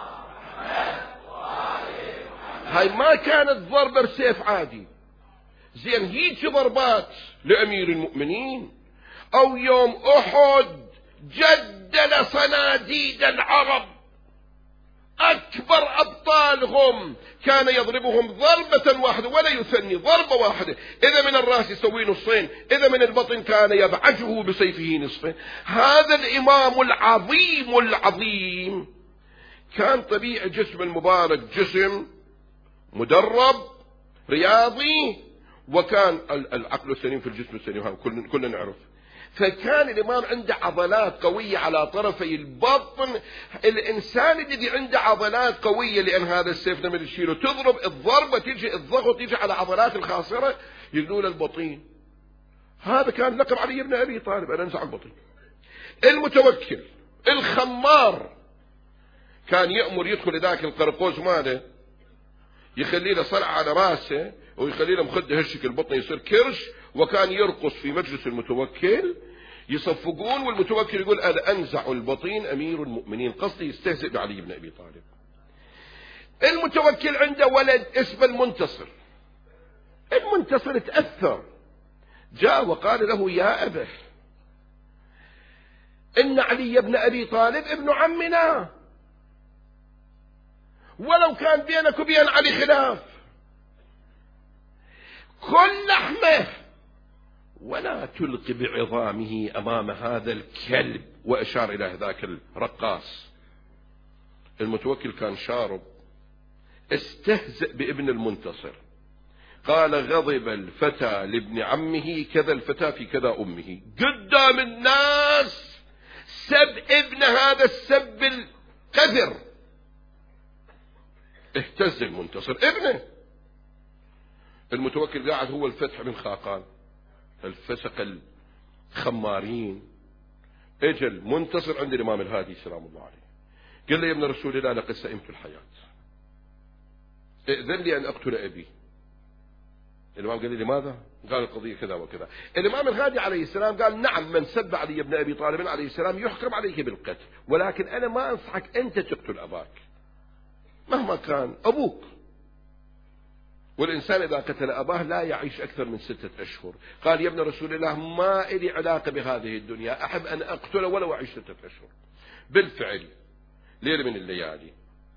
هاي ما كانت ضربة بسيف عادي. زين هيك ضربات لأمير المؤمنين. أو يوم أحد جدل صناديد العرب، أكبر أبطالهم كان يضربهم ضربة واحدة ولا يثني، ضربة واحدة. إذا من الرأس يسوي نصفين، إذا من البطن كان يبعجه بسيفه نصفين. هذا الإمام العظيم العظيم كان طبيعي جسم المبارك جسم مدرب رياضي، وكان العقل السليم في الجسم السليم، كلنا نعرف. فكان الإمام عنده عضلات قوية على طرفي البطن. الإنسان الذي عنده عضلات قوية، لأن هذا السيف لما تشيله تضرب الضربة تيجي الضغط تيجي على عضلات الخاصرة، يقولون البطين. هذا كان لقب علي بن أبي طالب الأنزع البطين. المتوكل الخمار كان يأمر يدخل ذاك القرقوز ماله، يخلي له صلع على راسه ويخلي له مخده هالشكل، بطنه يصير كرش، وكان يرقص في مجلس المتوكل، يصفقون والمتوكل يقول أنا أنزع البطين أمير المؤمنين، قصدي يستهزئ بعلي بن أبي طالب. المتوكل عنده ولد اسمه المنتصر. المنتصر تأثر، جاء وقال له يا أبه إن علي بن أبي طالب ابن عمنا، ولو كان بينك وبين علي خلاف كل لحمه ولا تلقي بعظامه أمام هذا الكلب، وأشار إلى ذاك الرقاص. المتوكل كان شارب، استهزأ بابن المنتصر، قال غضب الفتى لابن عمه كذا الفتى في كذا أمه، قدام الناس سب ابن هذا السب القذر. اهتز المنتصر ابنه. المتوكل قاعد هو الفتح بن خاقان الفسق الخمارين. اجى المنتصر عند الإمام الهادي سلام الله عليه، قال له يا ابن رسول الله لقد سئمت الحياة، ائذن لي أن أقتل أبي. الإمام قال لي لماذا؟ قال القضية كذا وكذا. الإمام الهادي عليه السلام قال نعم، من سب علي بن أبي طالب عليه السلام يحكم عليك بالقتل، ولكن أنا ما أنصحك أنت تقتل أباك مهما كان أبوك، والإنسان إذا قتل أباه لا يعيش أكثر من ستة أشهر. قال يا ابن رسول الله ما إلي علاقة بهذه الدنيا، أحب أن أقتله ولو أعيش ستة أشهر. بالفعل ليلة من الليالي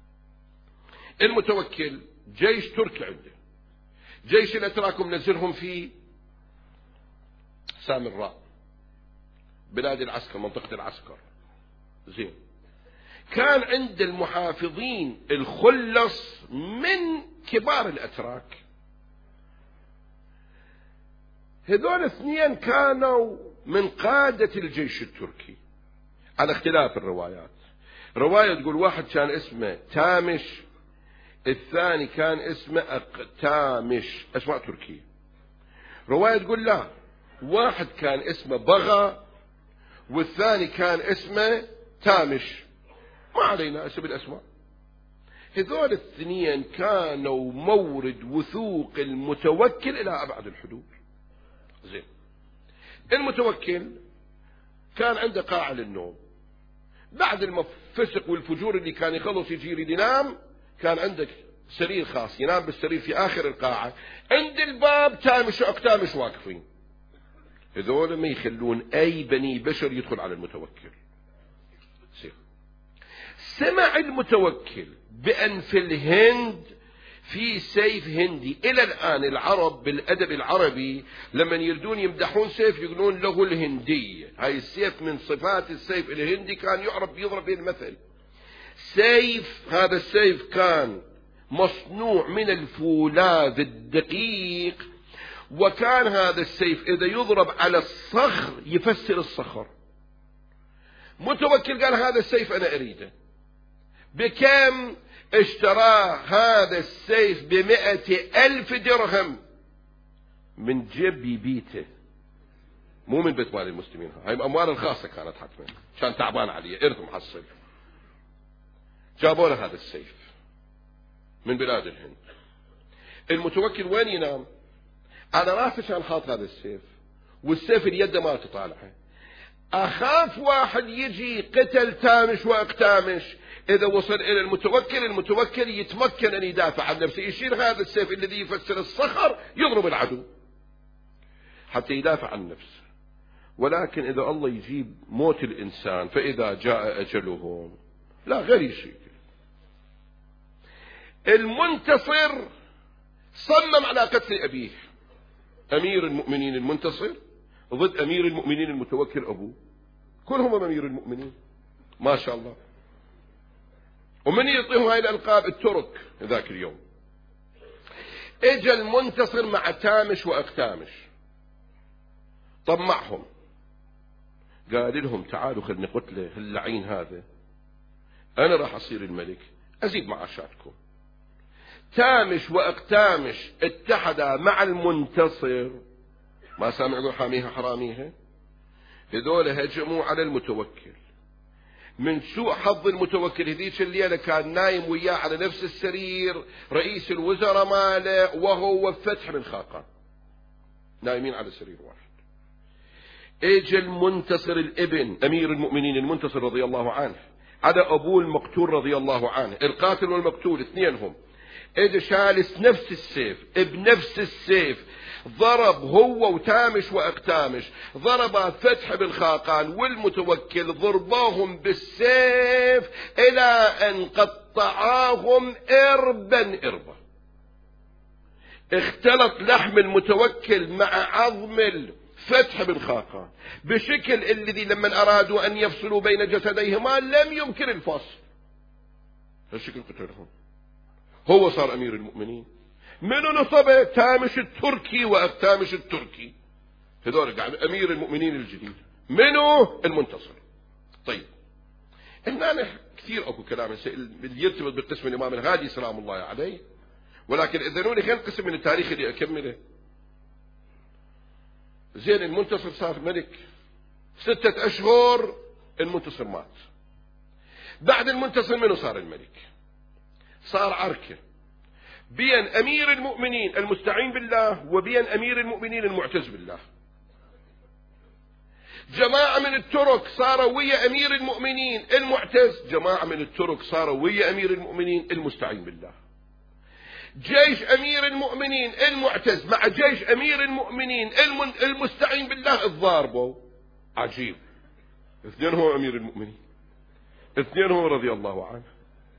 المتوكل جيش تركي عنده، جيش الأتراك منزلهم في سامراء بلاد العسكر، منطقة العسكر. زين، كان عند المحافظين الخلص من كبار الأتراك، هذول اثنين كانوا من قادة الجيش التركي على اختلاف الروايات. رواية تقول واحد كان اسمه تامش، الثاني كان اسمه أقتامش، أسماء تركية. رواية تقول لا، واحد كان اسمه بغا والثاني كان اسمه تامش، ما علينا اسم الأسماء. هذول الاثنين كانوا مورد وثوق المتوكل إلى أبعد الحدود. زين، المتوكل كان عنده قاعة للنوم، بعد الفسق والفجور اللي كان يخلص يجي ينام، كان عندك سرير خاص ينام بالسرير في آخر القاعة، عند الباب تامش وأقتامش واقفين. هذول ما يخلون أي بني بشر يدخل على المتوكل. سمع المتوكل بأن في الهند في سيف هندي. إلى الآن العرب بالأدب العربي لما يردون يمدحون سيف يقولون له الهندي، هاي السيف من صفات السيف الهندي، كان يعرف يضرب به المثل. سيف، هذا السيف كان مصنوع من الفولاذ الدقيق، وكان هذا السيف إذا يضرب على الصخر يفسر الصخر. متوكل قال هذا السيف أنا أريده. بكم اشتراه هذا السيف؟ بمئة ألف درهم من جيب بيته، مو من بيت مال المسلمين، هاي أموال الخاصة كانت حتما، كان تعبان عليه إرث محصل. جابوا له هذا السيف من بلاد الهند. المتوكل وين ينام؟ على راسه كان حاط هذا السيف، والسيف اليد ما تطالعه. أخاف واحد يجي قتل تامش وأقتامش، إذا وصل إلى المتوكل، المتوكل يتمكن أن يدافع عن نفسه، يشيل هذا السيف الذي يفسر الصخر يضرب العدو حتى يدافع عن نفسه. ولكن إذا الله يجيب موت الإنسان فإذا جاء أجلهم لا غير شيء. المنتصر صمم على قتل أبيه، أمير المؤمنين المنتصر ضد أمير المؤمنين المتوكل أبوه، كلهم أمير المؤمنين ما شاء الله. ومن يعطيهم هاي الألقاب؟ الترك ذاك اليوم. اجى المنتصر مع تامش وأقتامش، طمعهم، قال لهم تعالوا خلني قتله اللعين هذا، أنا راح أصير الملك أزيد معاشاتكم. تامش وأقتامش اتحدا مع المنتصر، ما سامع يقول حاميها حراميها، هذول هجموا على المتوكل. من سوء حظ المتوكل هذيك الليلة كان نايم وياه على نفس السرير رئيس الوزراء ماله وهو فتح بن خاقان، نايمين على سرير واحد. اجى المنتصر الابن أمير المؤمنين المنتصر رضي الله عنه على أبوه المقتول رضي الله عنه، القاتل والمقتول اثنينهم. اجى شالس نفس السيف بنفس السيف، ضرب هو وتامش واقتامش، ضرب فتح بن خاقان والمتوكل، ضرباهم بالسيف الى ان قطعاهم اربا اربا. اختلط لحم المتوكل مع عظم فتح بن خاقان بشكل الذي لما ارادوا ان يفصلوا بين جسديهما لم يمكن الفصل. هالشكل قتلهم. هو صار امير المؤمنين. منو نصبه؟ تامش التركي واقتامش التركي، هذول قاعد امير المؤمنين الجديد. منو؟ المنتصر. طيب هنا كثير اكو كلام اللي يرتبط بقسم الامام الغازي سلام الله عليه، ولكن اذنوني خلينا قسم من التاريخ اللي اكمله. زين المنتصر صار ملك ستة اشهر، المنتصر مات. بعد المنتصر منو صار الملك؟ صار عركة بين امير المؤمنين المستعين بالله وبين امير المؤمنين المعتز بالله. جماعة من الترك صاروا ويا امير المؤمنين المعتز، جماعة من الترك صاروا ويا امير المؤمنين المستعين بالله. جيش امير المؤمنين المعتز مع جيش امير المؤمنين المستعين بالله اتضاربوا. عجيب، اثنين هو امير المؤمنين، اثنين هو رضي الله عنه.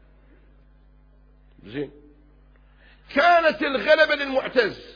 زين، كانت الغلبة للمعتز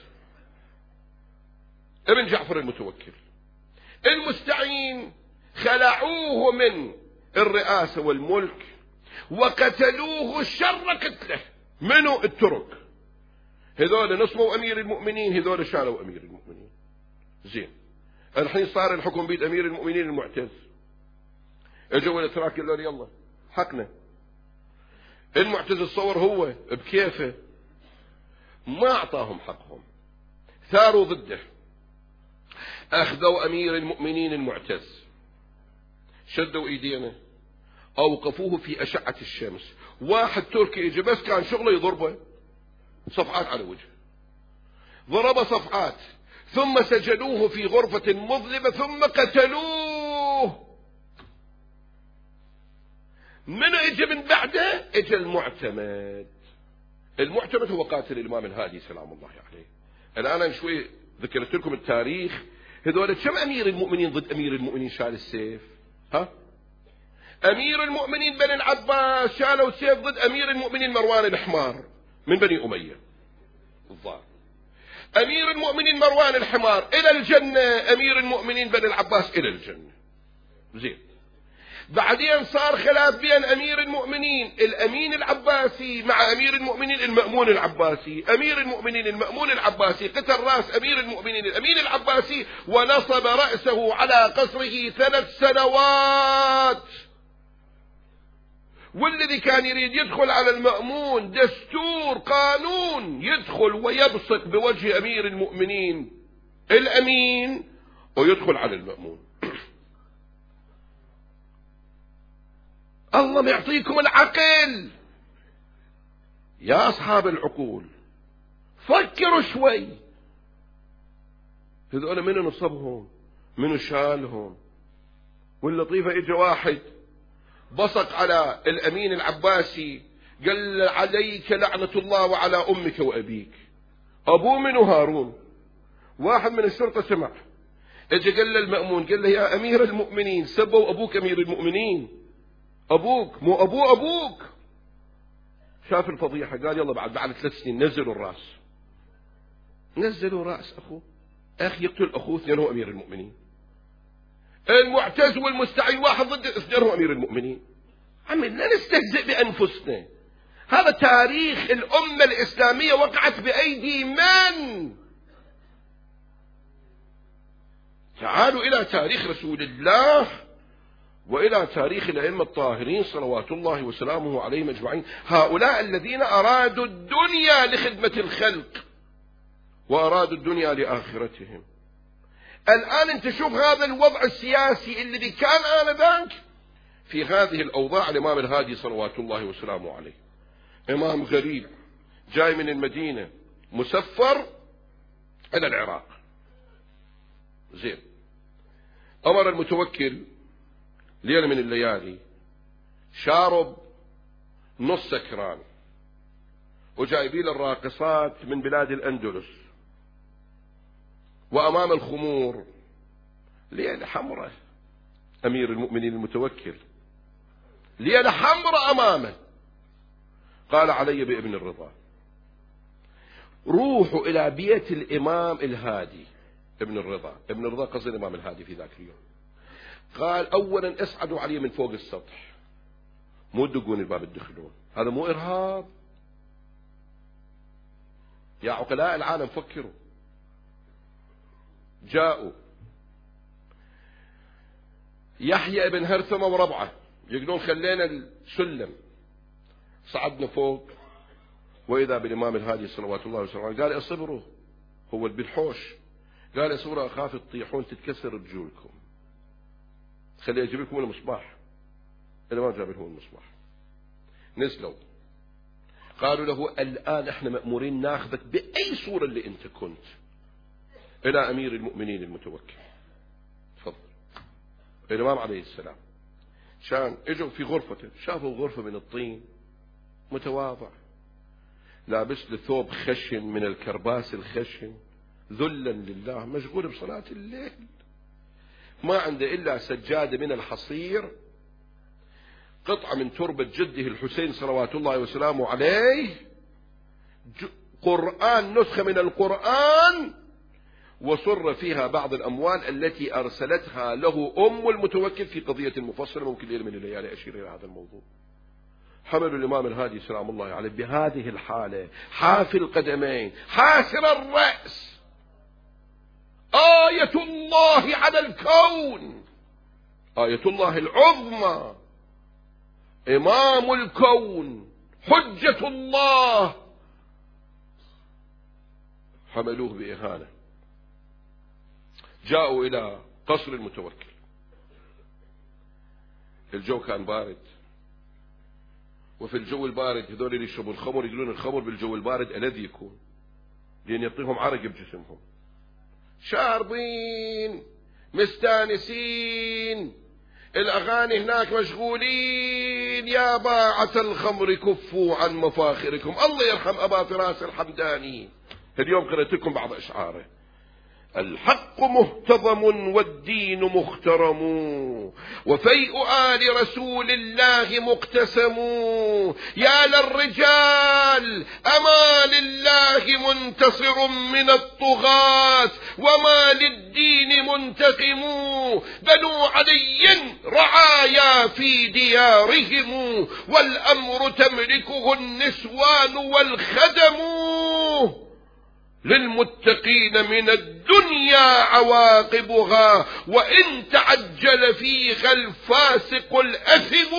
ابن جعفر المتوكل. المستعين خلعوه من الرئاسة والملك وقتلوه شر قتله. منو؟ الترك. هذول نصبوا امير المؤمنين، هذول شالوا امير المؤمنين. زين، الحين صار الحكم بيد امير المؤمنين المعتز. اجوا الاتراك قالوا يلا حقنا. المعتز الصور هو بكيفه ما اعطاهم حقهم، ثاروا ضده، اخذوا امير المؤمنين المعتز، شدوا ايدينا، اوقفوه في اشعة الشمس. واحد تركي اجى بس كان شغله يضربه صفعات على وجهه، ضرب صفعات، ثم سجنوه في غرفة مظلمة ثم قتلوه. من اجى من بعده؟ اجى المعتمد. المعتمد هو قاتل الامام الهادي سلام الله عليه. الان انا شوي ذكرت لكم التاريخ. هذول كم امير المؤمنين ضد امير المؤمنين شال السيف؟ ها؟ امير المؤمنين بني العباس شالوا سيف ضد امير المؤمنين مروان الحمار من بني اميه الظاهر. امير المؤمنين مروان الحمار الى الجنه، امير المؤمنين بني العباس الى الجنه. زين، بعدين صار خلاف بين امير المؤمنين الامين العباسي مع امير المؤمنين المأمون العباسي. امير المؤمنين المأمون العباسي قتل راس امير المؤمنين الامين العباسي ونصب رأسه على قصره ثلاث سنوات. والذي كان يريد يدخل على المأمون دستور قانون يدخل ويبصق بوجه امير المؤمنين الامين ويدخل على المأمون. الله يعطيكم العقل يا أصحاب العقول، فكروا شوي. هذول منو نصبهم؟ منو شالهم؟ واللطيفة اجى واحد بصق على الأمين العباسي قال عليك لعنة الله وعلى أمك وأبيك. أبوه منو؟ هارون. واحد من الشرطة سمع، اجى قال للمأمون قال له يا أمير المؤمنين سبوا أبوك أمير المؤمنين، أبوك مو أبو أبوك. شاف الفضيحة قال يلا بعد بعد ثلاث سنين نزلوا الرأس. نزلوا رأس أخوه. أخي يقتل أخوه، اثنين هو أمير المؤمنين. المعتز والمستعين واحد ضد اثنين هو أمير المؤمنين. عمي لا نستهزئ بأنفسنا، هذا تاريخ الأمة الإسلامية وقعت بأيدي من؟ تعالوا إلى تاريخ رسول الله وإلى تاريخ الأئمة الطاهرين صلوات الله وسلامه عليهم أجمعين. هؤلاء الذين أرادوا الدنيا لخدمة الخلق وأرادوا الدنيا لآخرتهم. الآن أنت شوف هذا الوضع السياسي الذي كان آنذاك. في هذه الأوضاع الإمام الهادي صلوات الله وسلامه عليه إمام غريب جاي من المدينة مسفر إلى العراق. زين، أمر المتوكل ليلة من الليالي شارب نص سكران وجايبين الراقصات من بلاد الأندلس، وأمام الخمور ليلة حمراء، أمير المؤمنين المتوكل ليلة حمراء أمامه، قال علي بابن الرضا روحوا إلى بيت الإمام الهادي ابن الرضا، ابن الرضا قصد الإمام الهادي في ذاك اليوم. قال أولا اصعدوا عليه من فوق السطح، مو تدقون الباب تدخلون، هذا مو إرهاب؟ يا عقلاء العالم فكروا. جاءوا يحيى بن هرثمة وربعه يقولون خلينا السلم، صعدنا فوق وإذا بالإمام الهادي صلوات الله وسلامه قال اصبروا، هو بالحوش، قال اصبروا أخاف تطيحون تتكسر رجولكم، خليه يجيب لكم المصباح. الإمام جاب لهم المصباح، نزلوا قالوا له الآن احنا مأمورين ناخذك بأي صورة اللي انت كنت إلى أمير المؤمنين المتوكل. تفضل. الإمام عليه السلام شان اجوا في غرفته، شافوا غرفة من الطين، متواضع، لابس له ثوب خشن من الكرباس الخشن، ذلا لله، مشغول بصلاة الليل، ما عنده إلا سجادة من الحصير، قطعة من تربة جده الحسين صلوات الله وسلامه عليه، قرآن، نسخة من القرآن، وصر فيها بعض الأموال التي أرسلتها له أم المتوكل في قضية مفصلة، ممكن ليلة من الليالي أشير إلى هذا الموضوع. حملوا الإمام الهادي سلام الله عليه بهذه الحالة، حافي القدمين حاسر الرأس، آية الله على الكون، آية الله العظمى، إمام الكون، حجة الله، حملوه بإهانة. جاءوا إلى قصر المتوكل، الجو كان بارد، وفي الجو البارد هذول اللي يشربوا الخمر يقولون الخمر بالجو البارد ألذ يكون، لأن يعطيهم عرق بجسمهم، شاربين مستانسين، الأغاني هناك مشغولين، يا باعة الخمر كفوا عن مفاخركم. الله يرحم أبا فراس الحمداني، اليوم قرأت لكم بعض أشعاره: الحق مهتضم والدين مخترم، وفيء آل رسول الله مقتسم، يا للرجال أما لله منتصر من الطغاة، وما للدين منتقم، بنو علي رعايا في ديارهم، والأمر تملكه النسوان والخدم، للمتقين من الدنيا عواقبها، وإن تعجل فيها الفاسق الأثم،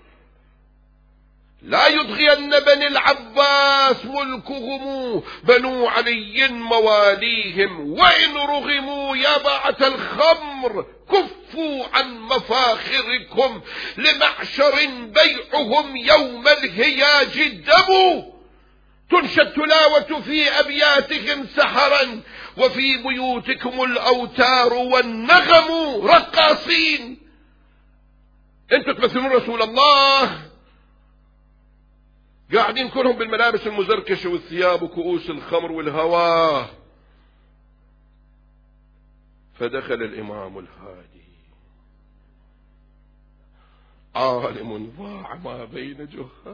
لا يضغين بني العباس ملكهم، بنو علي مواليهم وإن رغموا، يا باعة الخمر كفوا عن مفاخركم، لمعشر بيعهم يوم الهياج دم، تنشى التلاوة في أبياتهم سحرا، وفي بيوتكم الأوتار والنغم، رقاصين انتم تمثلون رسول الله، قاعدين كلهم بالملابس المزركشة والثياب وكؤوس الخمر والهواه. فدخل الإمام الهادي عالم ضاع ما بين جهة.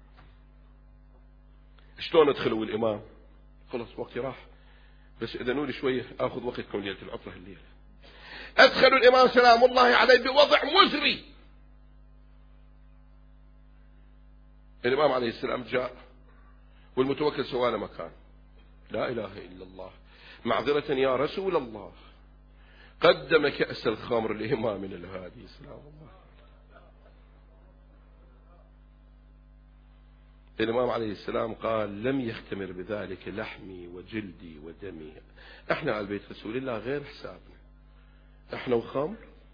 شلون ادخلوا الإمام؟ خلص وقتي راح، بس إذنوا لي شوية آخذ وقتكم ليلة العطلة الليلة. أدخلوا الإمام سلام الله عليه بوضع مزري. الإمام عليه السلام جاء والمتوكل سوى له مكان. لا إله إلا الله، معذرة يا رسول الله، قدم كأس الخمر لإمامنا الهادي سلام الله. الإمام عليه السلام قال: لم يختمر بذلك لحمي وجلدي ودمي، احنا على بيت رسول الله غير حسابنا، احنا وخمر.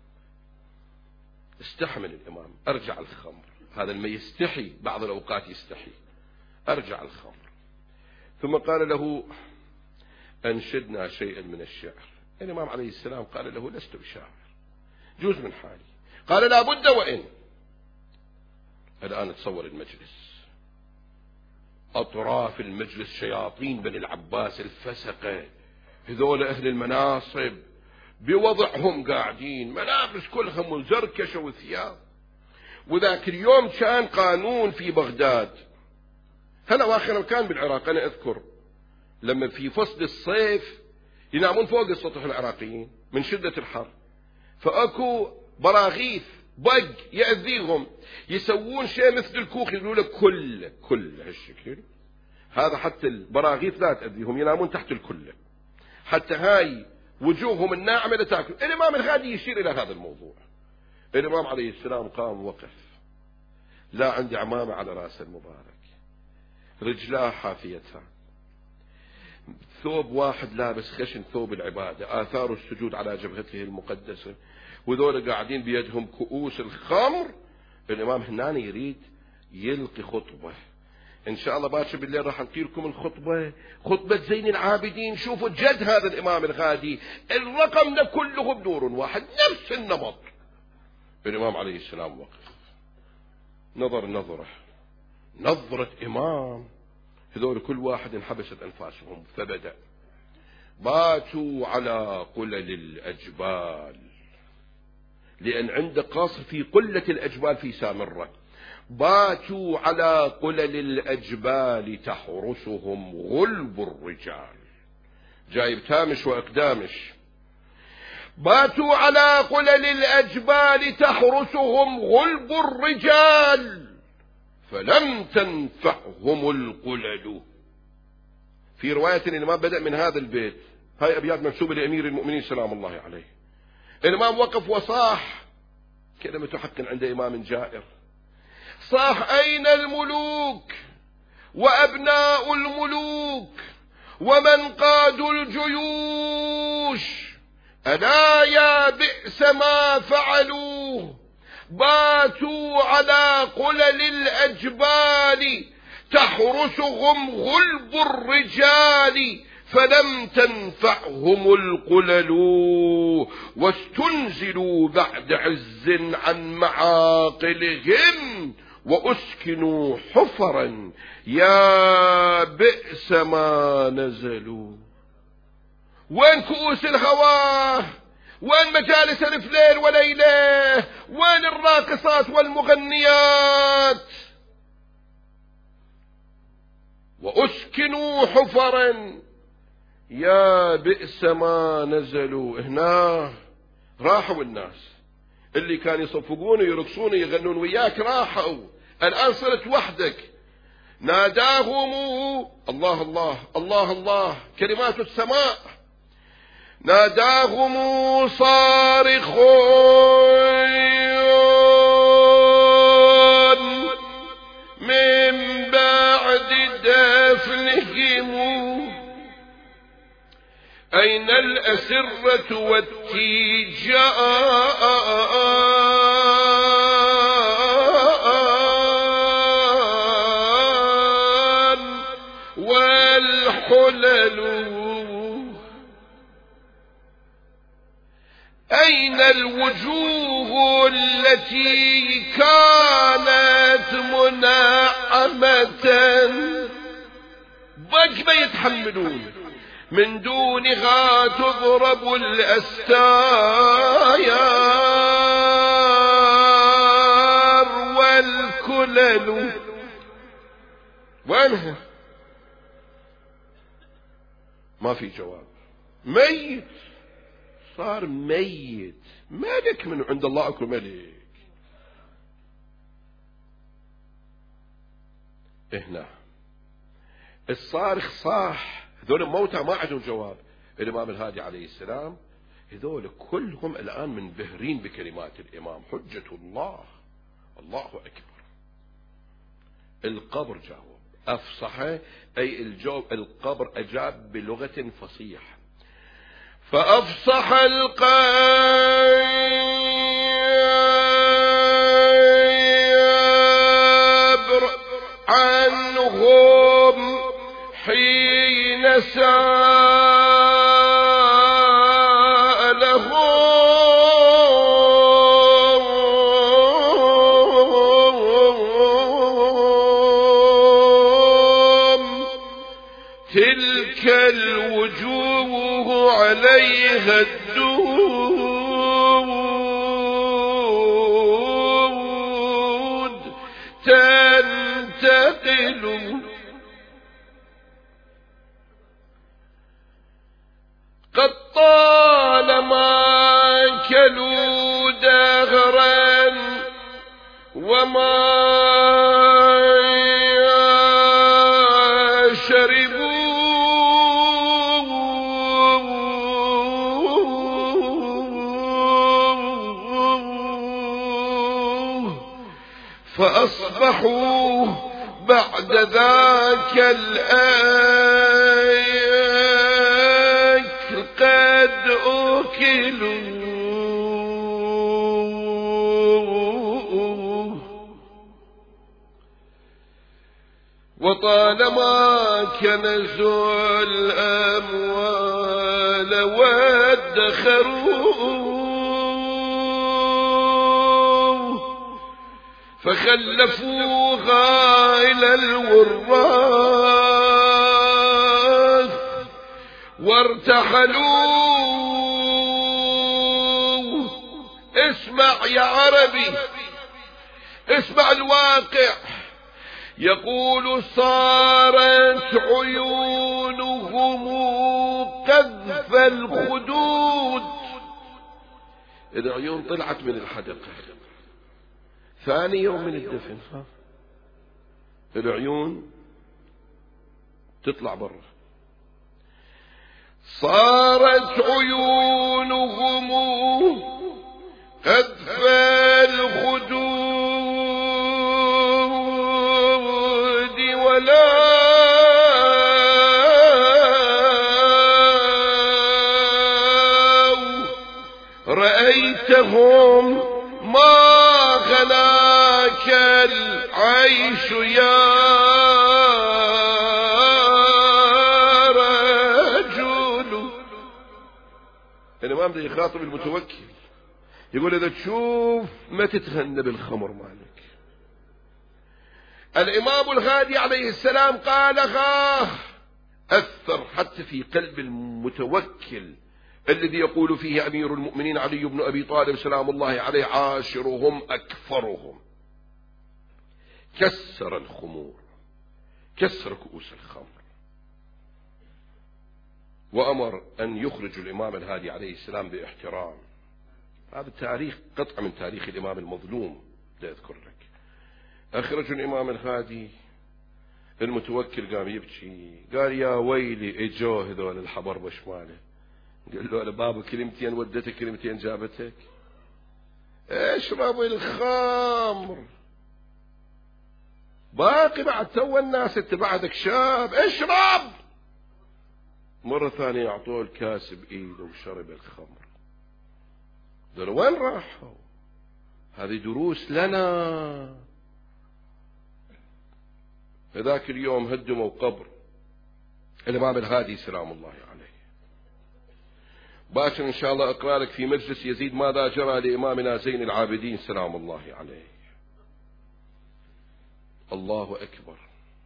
استحمل الإمام، ارجع الخمر، هذا ما يستحي بعض الأوقات يستحي، ارجع الخمر. ثم قال له: أنشدنا شيئا من الشعر. الإمام عليه السلام قال له: لست بشاعر، جوز من حالي. قال: لا بد وإن. الآن تصور المجلس، أطراف المجلس شياطين بني العباس الفسقة، هذول أهل المناصب بوضعهم قاعدين، ملابس كلها مزركشة وثياب. وذاك اليوم كان قانون في بغداد، هلا واخر كان بالعراق، أنا أذكر لما في فصل الصيف ينامون فوق السطح العراقيين من شدة الحر، فأكو براغيث بق يأذيهم، يسوون شيء مثل الكوخ يقولوا لك كل كل هالشكل هذا، حتى البراغيث لا تأذيهم، ينامون تحت الكلة حتى هاي وجوههم الناعمة لا تأكل. الإمام الغادي يشير إلى هذا الموضوع. الإمام عليه السلام قام وقف، لا عندي عمامة على رأس المبارك، رجلاه حافيتان، ثوب واحد لابس خشن ثوب العبادة، آثار السجود على جبهته المقدسة، وذول قاعدين بيدهم كؤوس الخمر. الإمام هناني يريد يلقي خطبة، إن شاء الله باكر بالليل راح نلقي لكم الخطبة، خطبة زين العابدين. شوفوا جد هذا الإمام الغادي، الرقم ده كله بدور واحد، نفس النمط. الإمام عليه السلام وقف، نظر نظرة نظرة إمام، هذول كل واحد انحبست أنفاسهم، فبدأ: باتوا على قلل الأجبال، لأن عنده قصر في قلة الأجبال في سامرة، باتوا على قلل الأجبال تحرسهم غلب الرجال. جايب تامش وإقدامش. باتوا على قلل الأجبال تحرسهم غلب الرجال فلم تنفعهم القلل. في رواية الإمام بدأ من هذا البيت، هاي أبيات منسوبة لأمير المؤمنين سلام الله عليه. الإمام وقف وصاح كلمة حق عند إمام جائر، صاح: أين الملوك وأبناء الملوك ومن قادوا الجيوش؟ ألا يا بئس ما فعلوا، باتوا على قلل الأجبال تحرسهم غلب الرجال فلم تنفعهم القلل، واستنزلوا بعد عز عن معاقلهم وأسكنوا حفرا يا بئس ما نزلوا. وين كؤوس الهواه؟ وين مجالس الفليل وليله؟ وين الراقصات والمغنيات؟ وأسكنوا حفرا يا بئس ما نزلوا. هنا راحوا الناس اللي كان يصفقون ويرقصون ويغنون وياك، راحوا. الآن صرت وحدك. ناداهم الله الله الله الله، كلمات السماء. ناداهم صارخ من بعد دفنهم: أين الأسرة والتيجان والحلل؟ أين الوجوه التي كانت منعمة؟ ضج ما يتحملون، من دونها تضرب الأستايار والكلل. وينها؟ ما في جواب. ميت، صار ميت، ملك من عند الله. أكو ملك هنا. الصارخ صاح، هذول موتى ما عندهم جواب. الإمام الهادي عليه السلام هذول كلهم الآن منبهرين بكلمات الإمام، حجة الله، الله أكبر. القبر جاوب أفصح، أي الجواب القبر أجاب بلغة فصيحة. فأفصح القبر عنهم حين سألهم تلك الوجوه عليها الدود تنتقل قد طالما كلوا دهرا وما فأصبحوا بعد ذاك الأكل قد أكلوا وطالما كنزوا الأموال وادخروا فخلفوها إلى الوراث وارتحلوا. اسمع يا عربي، اسمع الواقع. يقول صارت عيونهم قذف الخدود. العيون طلعت من الحدقة ثاني يوم من الدفن، العيون تطلع برا. صارت عيونهم قذف الخدود ولا رأيتهم ما غلاك العيش يا رجل. الإمام ده يخاطب المتوكل يقول إذا تشوف ما تتغنى بالخمر مالك. الإمام الغادي عليه السلام قالها أثر حتى في قلب المتوكل الذي يقول فيه أمير المؤمنين علي بن أبي طالب سلام الله عليه عاشرهم أكفرهم. كسر الخمور، كسر كؤوس الخمر، وأمر أن يخرج الإمام الهادي عليه السلام باحترام. هذا التاريخ قطع من تاريخ الإمام المظلوم لا أذكر لك. أخرج الإمام الهادي، المتوكل قام يبكي قال يا ويلي اجوه هذول الحبر بشماله. قال له بابا كلمتين ودتك كلمتين جابتك. اشرب الخمر باقي بعد تو الناس انت بعدك شاب اشرب. مرة ثانية اعطوه الكاس بايده وشرب الخمر. قال وين راحوا؟ هذه دروس لنا. ذاك اليوم هدموا قبر الإمام الهادي سلام الله عليه. باكر إن شاء الله أقرأ لك في مجلس يزيد ماذا جرى لإمامنا زين العابدين سلام الله عليه. الله أكبر.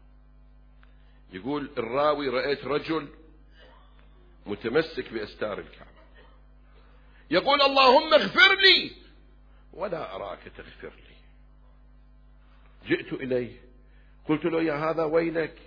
يقول الراوي رأيت رجل متمسك بأستار الكعبة يقول اللهم اغفر لي ولا أراك تغفر لي. جئت إليه قلت له يا هذا ويلك،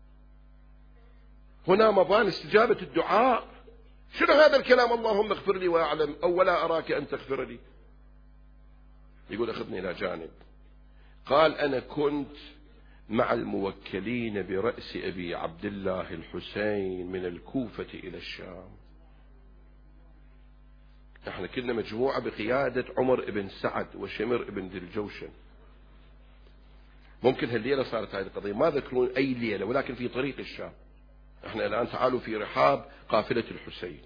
هنا مضان استجابة الدعاء، شنو هذا الكلام اللهم اغفر لي وأعلم أو ولا أراك أن تغفر لي؟ يقول أخذني إلى جانب قال أنا كنت مع الموكلين برأس أبي عبد الله الحسين من الكوفة إلى الشام. احنا كنا مجموعة بقيادة عمر بن سعد وشمر بن ذي الجوشن. ممكن هالليلة صارت هذه القضية، ما ذكرون أي ليلة، ولكن في طريق الشام. احنا الآن تعالوا في رحاب قافلة الحسين.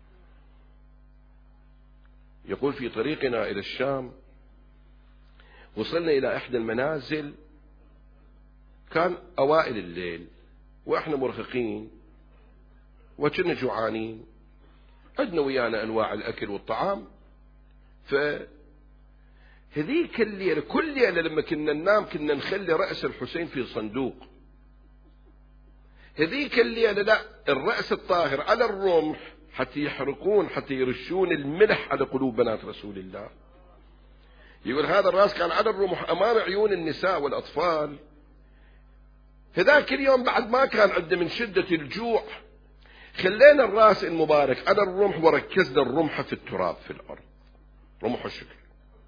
يقول في طريقنا إلى الشام وصلنا إلى إحدى المنازل، كان أوائل الليل وإحنا مرهقين وكنا جوعانين، عندنا ويانا أنواع الأكل والطعام. فهذيك الليلة كل ليلة لما كنا ننام كنا نخلي رأس الحسين في صندوق، هذيك الليلة لا، الرأس الطاهر على الرمح حتى يحرقون، حتى يرشون الملح على قلوب بنات رسول الله. يقول هذا الرأس كان على الرمح أمام عيون النساء والأطفال. هذاك اليوم بعد ما كان عنده من شدة الجوع، خلينا الرأس المبارك على الرمح وركزنا الرمح في التراب في الأرض، رمح الشكر.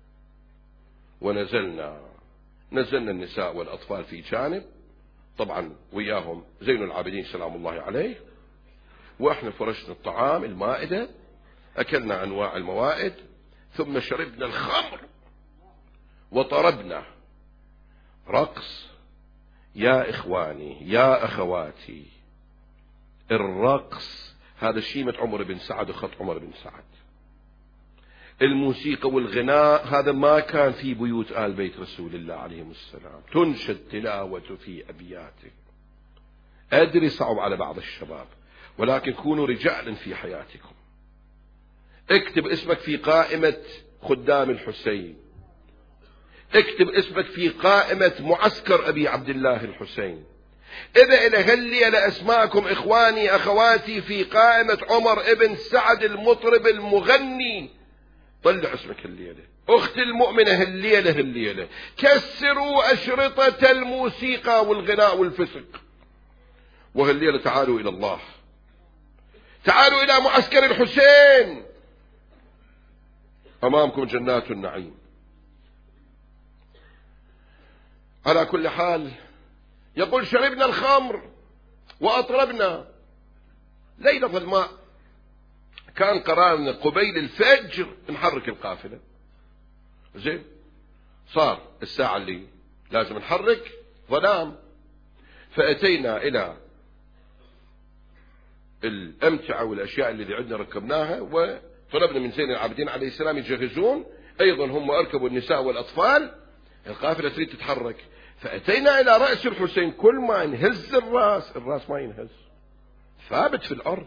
ونزلنا نزلنا النساء والأطفال في جانب، طبعا وياهم زين العابدين سلام الله عليه، وإحنا فرشنا الطعام المائدة، أكلنا أنواع الموائد، ثم شربنا الخمر وطربنا رقص. يا إخواني يا أخواتي، الرقص هذا شيمة عمر بن سعد وخط عمر بن سعد. الموسيقى والغناء هذا ما كان في بيوت آل بيت رسول الله عليهم السلام، تنشد تلاوة في أبياته. أدري صعب على بعض الشباب، ولكن كونوا رجالا في حياتكم. اكتب اسمك في قائمة خدام الحسين، اكتب اسمك في قائمة معسكر أبي عبد الله الحسين. إذا إلى هالليلة أسماءكم إخواني أخواتي في قائمة عمر ابن سعد المطرب المغني، طلع اسمك الليلة. أختي المؤمنة هالليلة هالليلة كسروا أشرطة الموسيقى والغناء والفسق، وهالليلة تعالوا إلى الله، تعالوا إلى معسكر الحسين، أمامكم جنات النعيم. على كل حال يقول شربنا الخمر وأطربنا. ليلة ظلماء، كان قرارنا قبيل الفجر نحرك القافلة. زين، صار الساعة اللي لازم نحرك ظلام، فأتينا إلى الأمتعة والأشياء اللي عندنا ركبناها، وطلبنا من زين العابدين عليه السلام يجهزون، أيضا هم أركبوا النساء والأطفال، القافلة تريد تتحرك. فأتينا إلى رأس الحسين، كل ما ينهز الرأس الرأس ما ينهز، ثابت في الأرض.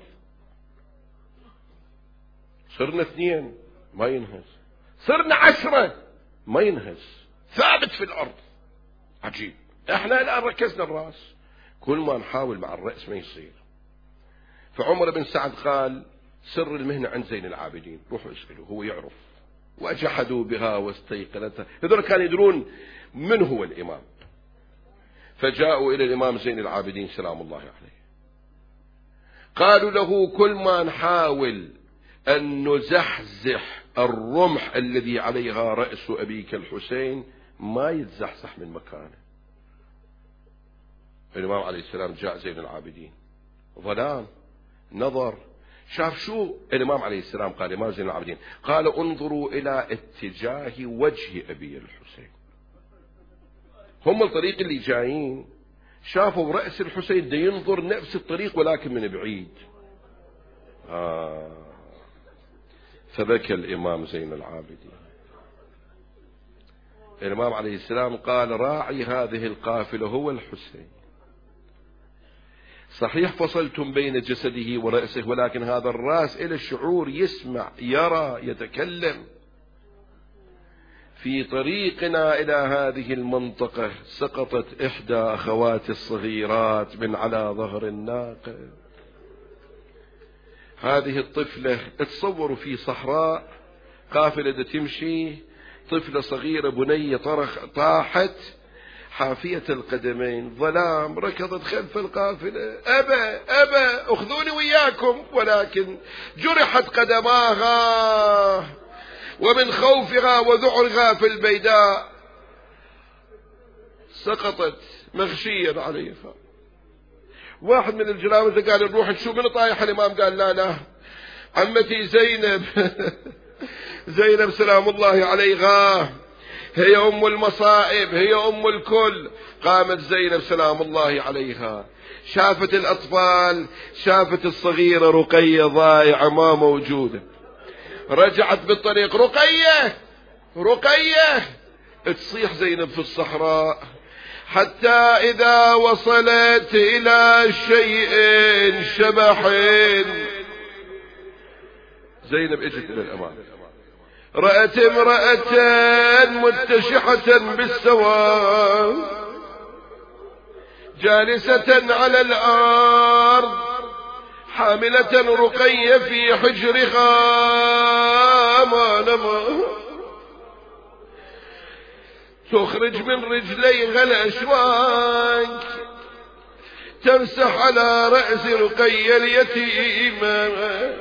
صرنا اثنين ما ينهز، صرنا عشرة ما ينهز، ثابت في الأرض. عجيب. احنا الآن ركزنا الرأس، كل ما نحاول مع الرأس ما يصير. فعمر بن سعد قال سر المهنة عند زين العابدين، روحوا اسألوا هو يعرف. وجحدوا بها واستيقنتها، هذول كانوا يدرون من هو الإمام. فجاءوا إلى الإمام زين العابدين سلام الله عليه، قالوا له كل ما نحاول أن نزحزح الرمح الذي عليها رأس أبيك الحسين ما يتزحزح من مكانه. الإمام عليه السلام جاء زين العابدين، ظلام، نظر، شاف شو الإمام عليه السلام قال. الإمام زين العابدين قال انظروا إلى اتجاه وجه أبي الحسين. هم الطريق اللي جايين شافوا رأس الحسين دا ينظر نفس الطريق ولكن من بعيد. آه. فبكى الإمام زين العابدين. الإمام عليه السلام قال راعي هذه القافلة هو الحسين. صحيح فصلتم بين جسده ورأسه، ولكن هذا الرأس إلى الشعور، يسمع، يرى، يتكلم. في طريقنا إلى هذه المنطقة سقطت إحدى أخواتي الصغيرات من على ظهر الناقة. هذه الطفلة تصوروا في صحراء، قافلة تمشي، طفلة صغيرة بنية طرخ طاحت حافية القدمين، ظلام، ركضت خلف القافلة، أبا أبا أخذوني وياكم، ولكن جرحت قدماها ومن خوفها وذعرها في البيداء سقطت مغشيا عليها. واحد من الجلاوزة قال نروح نشوف من طايح. الإمام قال لا لا، عمتي زينب زينب سلام الله عليها هي أم المصائب، هي أم الكل. قامت زينب سلام الله عليها، شافت الأطفال، شافت الصغيرة رقية ضايعة ما موجودة، رجعت بالطريق رقية رقية، تصيح زينب في الصحراء، حتى إذا وصلت إلى شيء شبحين زينب اجت إلى الأمام، رأت امرأة متشحة بالسواد جالسة على الأرض حاملة رقية في حجرها ما نما تخرج من رجليها الأشواك تمسح على رأس رقية اليتيمة.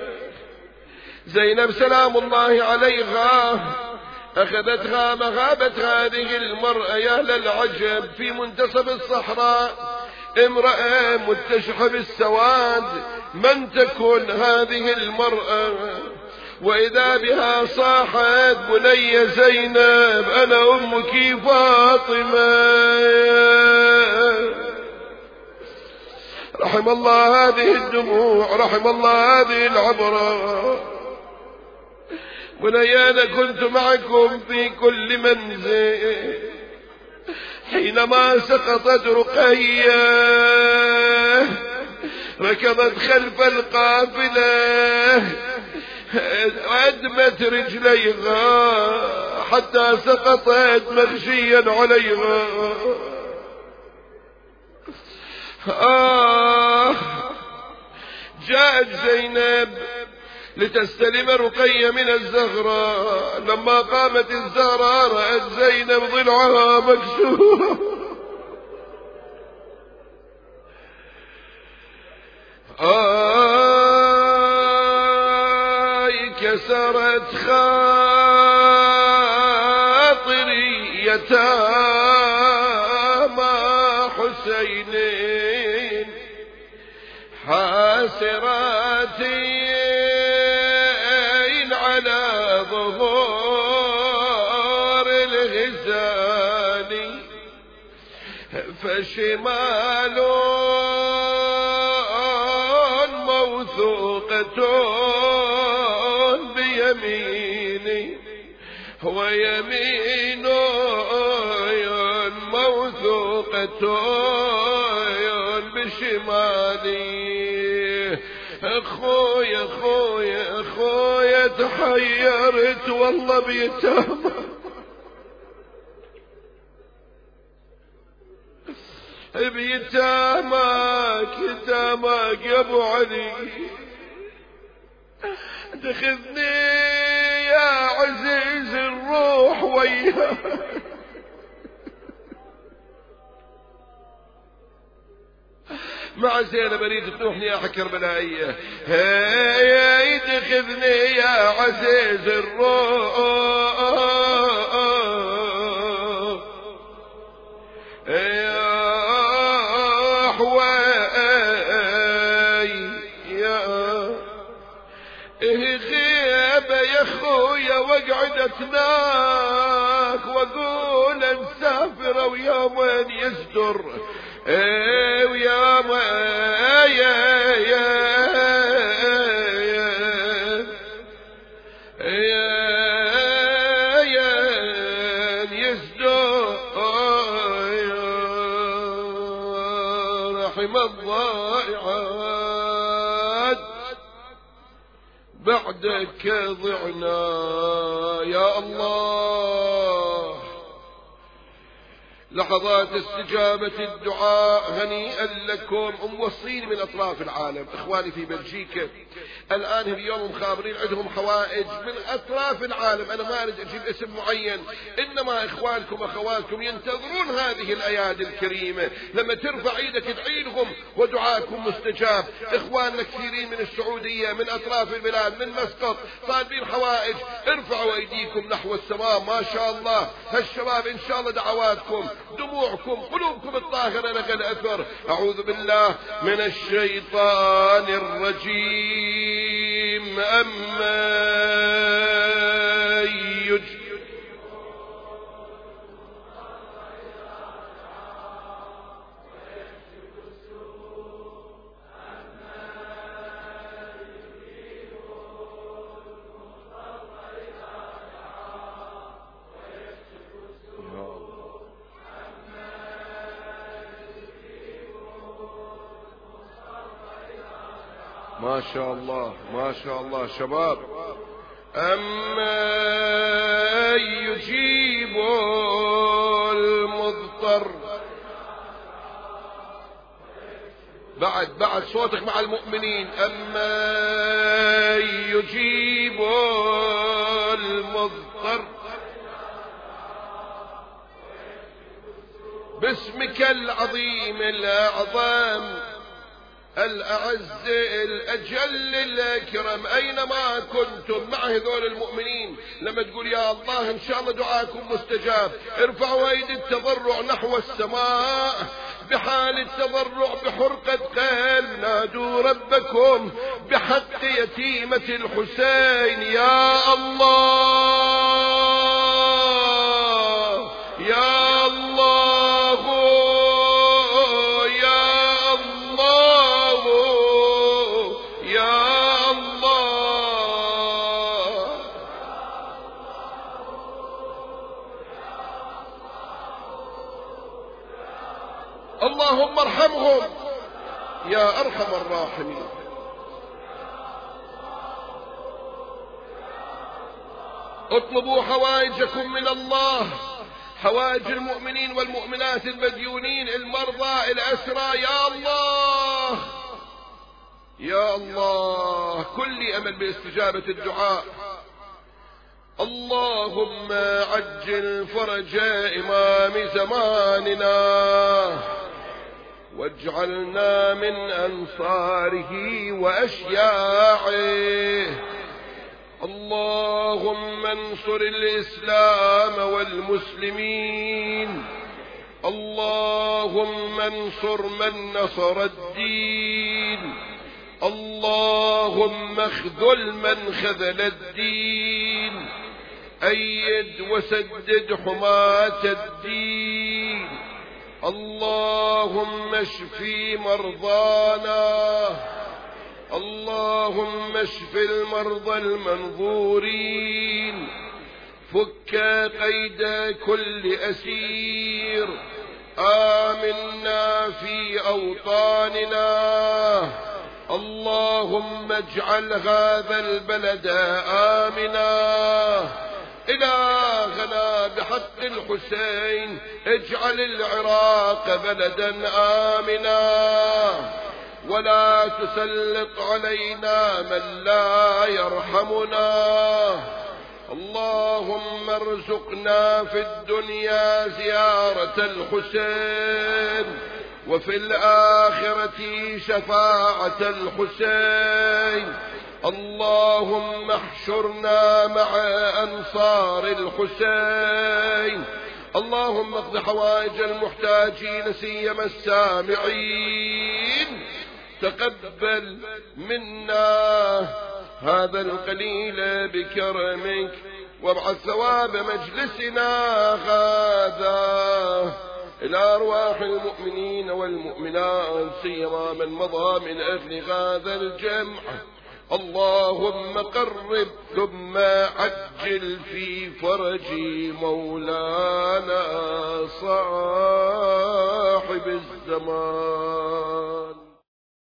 زينب سلام الله عليها أخذتها مغابة هذه المرأة يا للعجب في منتصف الصحراء، امرأة متشحة بالسواد، من تكن هذه المرأة؟ وإذا بها صاحت بني زينب أنا أمك فاطمة. رحم الله هذه الدموع، رحم الله هذه العبرة. بني أنا كنت معكم في كل منزل حينما سقطت رقية ركضت خلف القافلة وأدمت رجليها حتى سقطت مغشيا عليها. آه جاءت زينب لتستلم رقية من الزهراء، لما قامت الزهراء رأت زينب ضلعها مكسور. آي كسرت خاطري يتامى حسينين حاسراتي على ظهور الغزال فشمال موثوقة بيميني ويمين موثوقة بشمالي. اخويا اخويا اخويا تحيرت والله بيتامى، بيتاماك يتاماك يا ابو علي، تاخذني يا عزيز الروح وياك. مع زينب اريد تروحني يا حكر بلائية، هيا تاخذني يا عزيز الروح يا حواي يا غيبة يا خويا واقعد اتناك واقول نسافر ويا وين يصدر ويا ما يا يا يا يا يصدر رحم الضائعات بعدك ضعنا يا الله. لحظات استجابة الدعاء هنيئا لكم. موصين من أطراف العالم إخواني في بلجيكا الآن اليوم مخابرين عندهم حوائج من أطراف العالم، أنا ما أريد أجيب اسم معين، إنما إخوانكم أخواتكم ينتظرون هذه الأيادي الكريمة لما ترفع إيدك تدعي لهم ودعاءكم مستجاب. إخواننا كثيرين من السعودية من أطراف البلاد من مسقط طالبين حوائج، ارفعوا أيديكم نحو السماء ما شاء الله. هالشباب إن شاء الله دعواتكم دموعكم قلوبكم الطاهرة لها الأثر. أعوذ بالله من الشيطان الرجيم. أما يجب ما شاء الله ما شاء الله شباب. أما يجيب المضطر بعد بعد صوتك مع المؤمنين. أما يجيب المضطر باسمك العظيم الأعظم الأعز الأجل الأكرم. أينما كنتم مع هذول المؤمنين لما تقول يا الله إن شاء الله دعاكم مستجاب، ارفعوا أيدي التضرع نحو السماء بحال التضرع بحرقة قلب، نادوا ربكم بحق يتيمة الحسين. يا الله يا الله يا الله يا الله. اللهم ارحمهم يا أرحم الراحمين. اطلبوا حوائجكم من الله، حوائج المؤمنين والمؤمنات المديونين المرضى الأسرى. يا الله يا الله كل أمل باستجابة الدعاء. اللهم عجل فرج إمام زماننا واجعلنا من أنصاره وأشياعه. اللهم انصر الإسلام والمسلمين. اللهم انصر من نصر الدين. اللهم اخذل من خذل الدين. أيد وسدد حماة الدين. اللهم اشفي مرضانا. اللهم اشف المرضى المنظورين. فك قيد كل أسير. آمنا في أوطاننا. اللهم اجعل هذا البلد آمنا. إلهنا بحق الحسين اجعل العراق بلدا آمنا، ولا تسلط علينا من لا يرحمنا. اللهم ارزقنا في الدنيا زيارة الحسين، وفي الآخرة شفاعة الحسين. اللهم احشرنا مع أنصار الحسين. اللهم اقض حوائج المحتاجين سيما السامعين. تقبل منا هذا القليل بكرمك، وابعث ثواب مجلسنا هذا إلى أرواح المؤمنين والمؤمنات سيما من مضى من أجل هذا الجمع. اللهم قرب ثم عجل في فرج مولانا صاحب الزمان.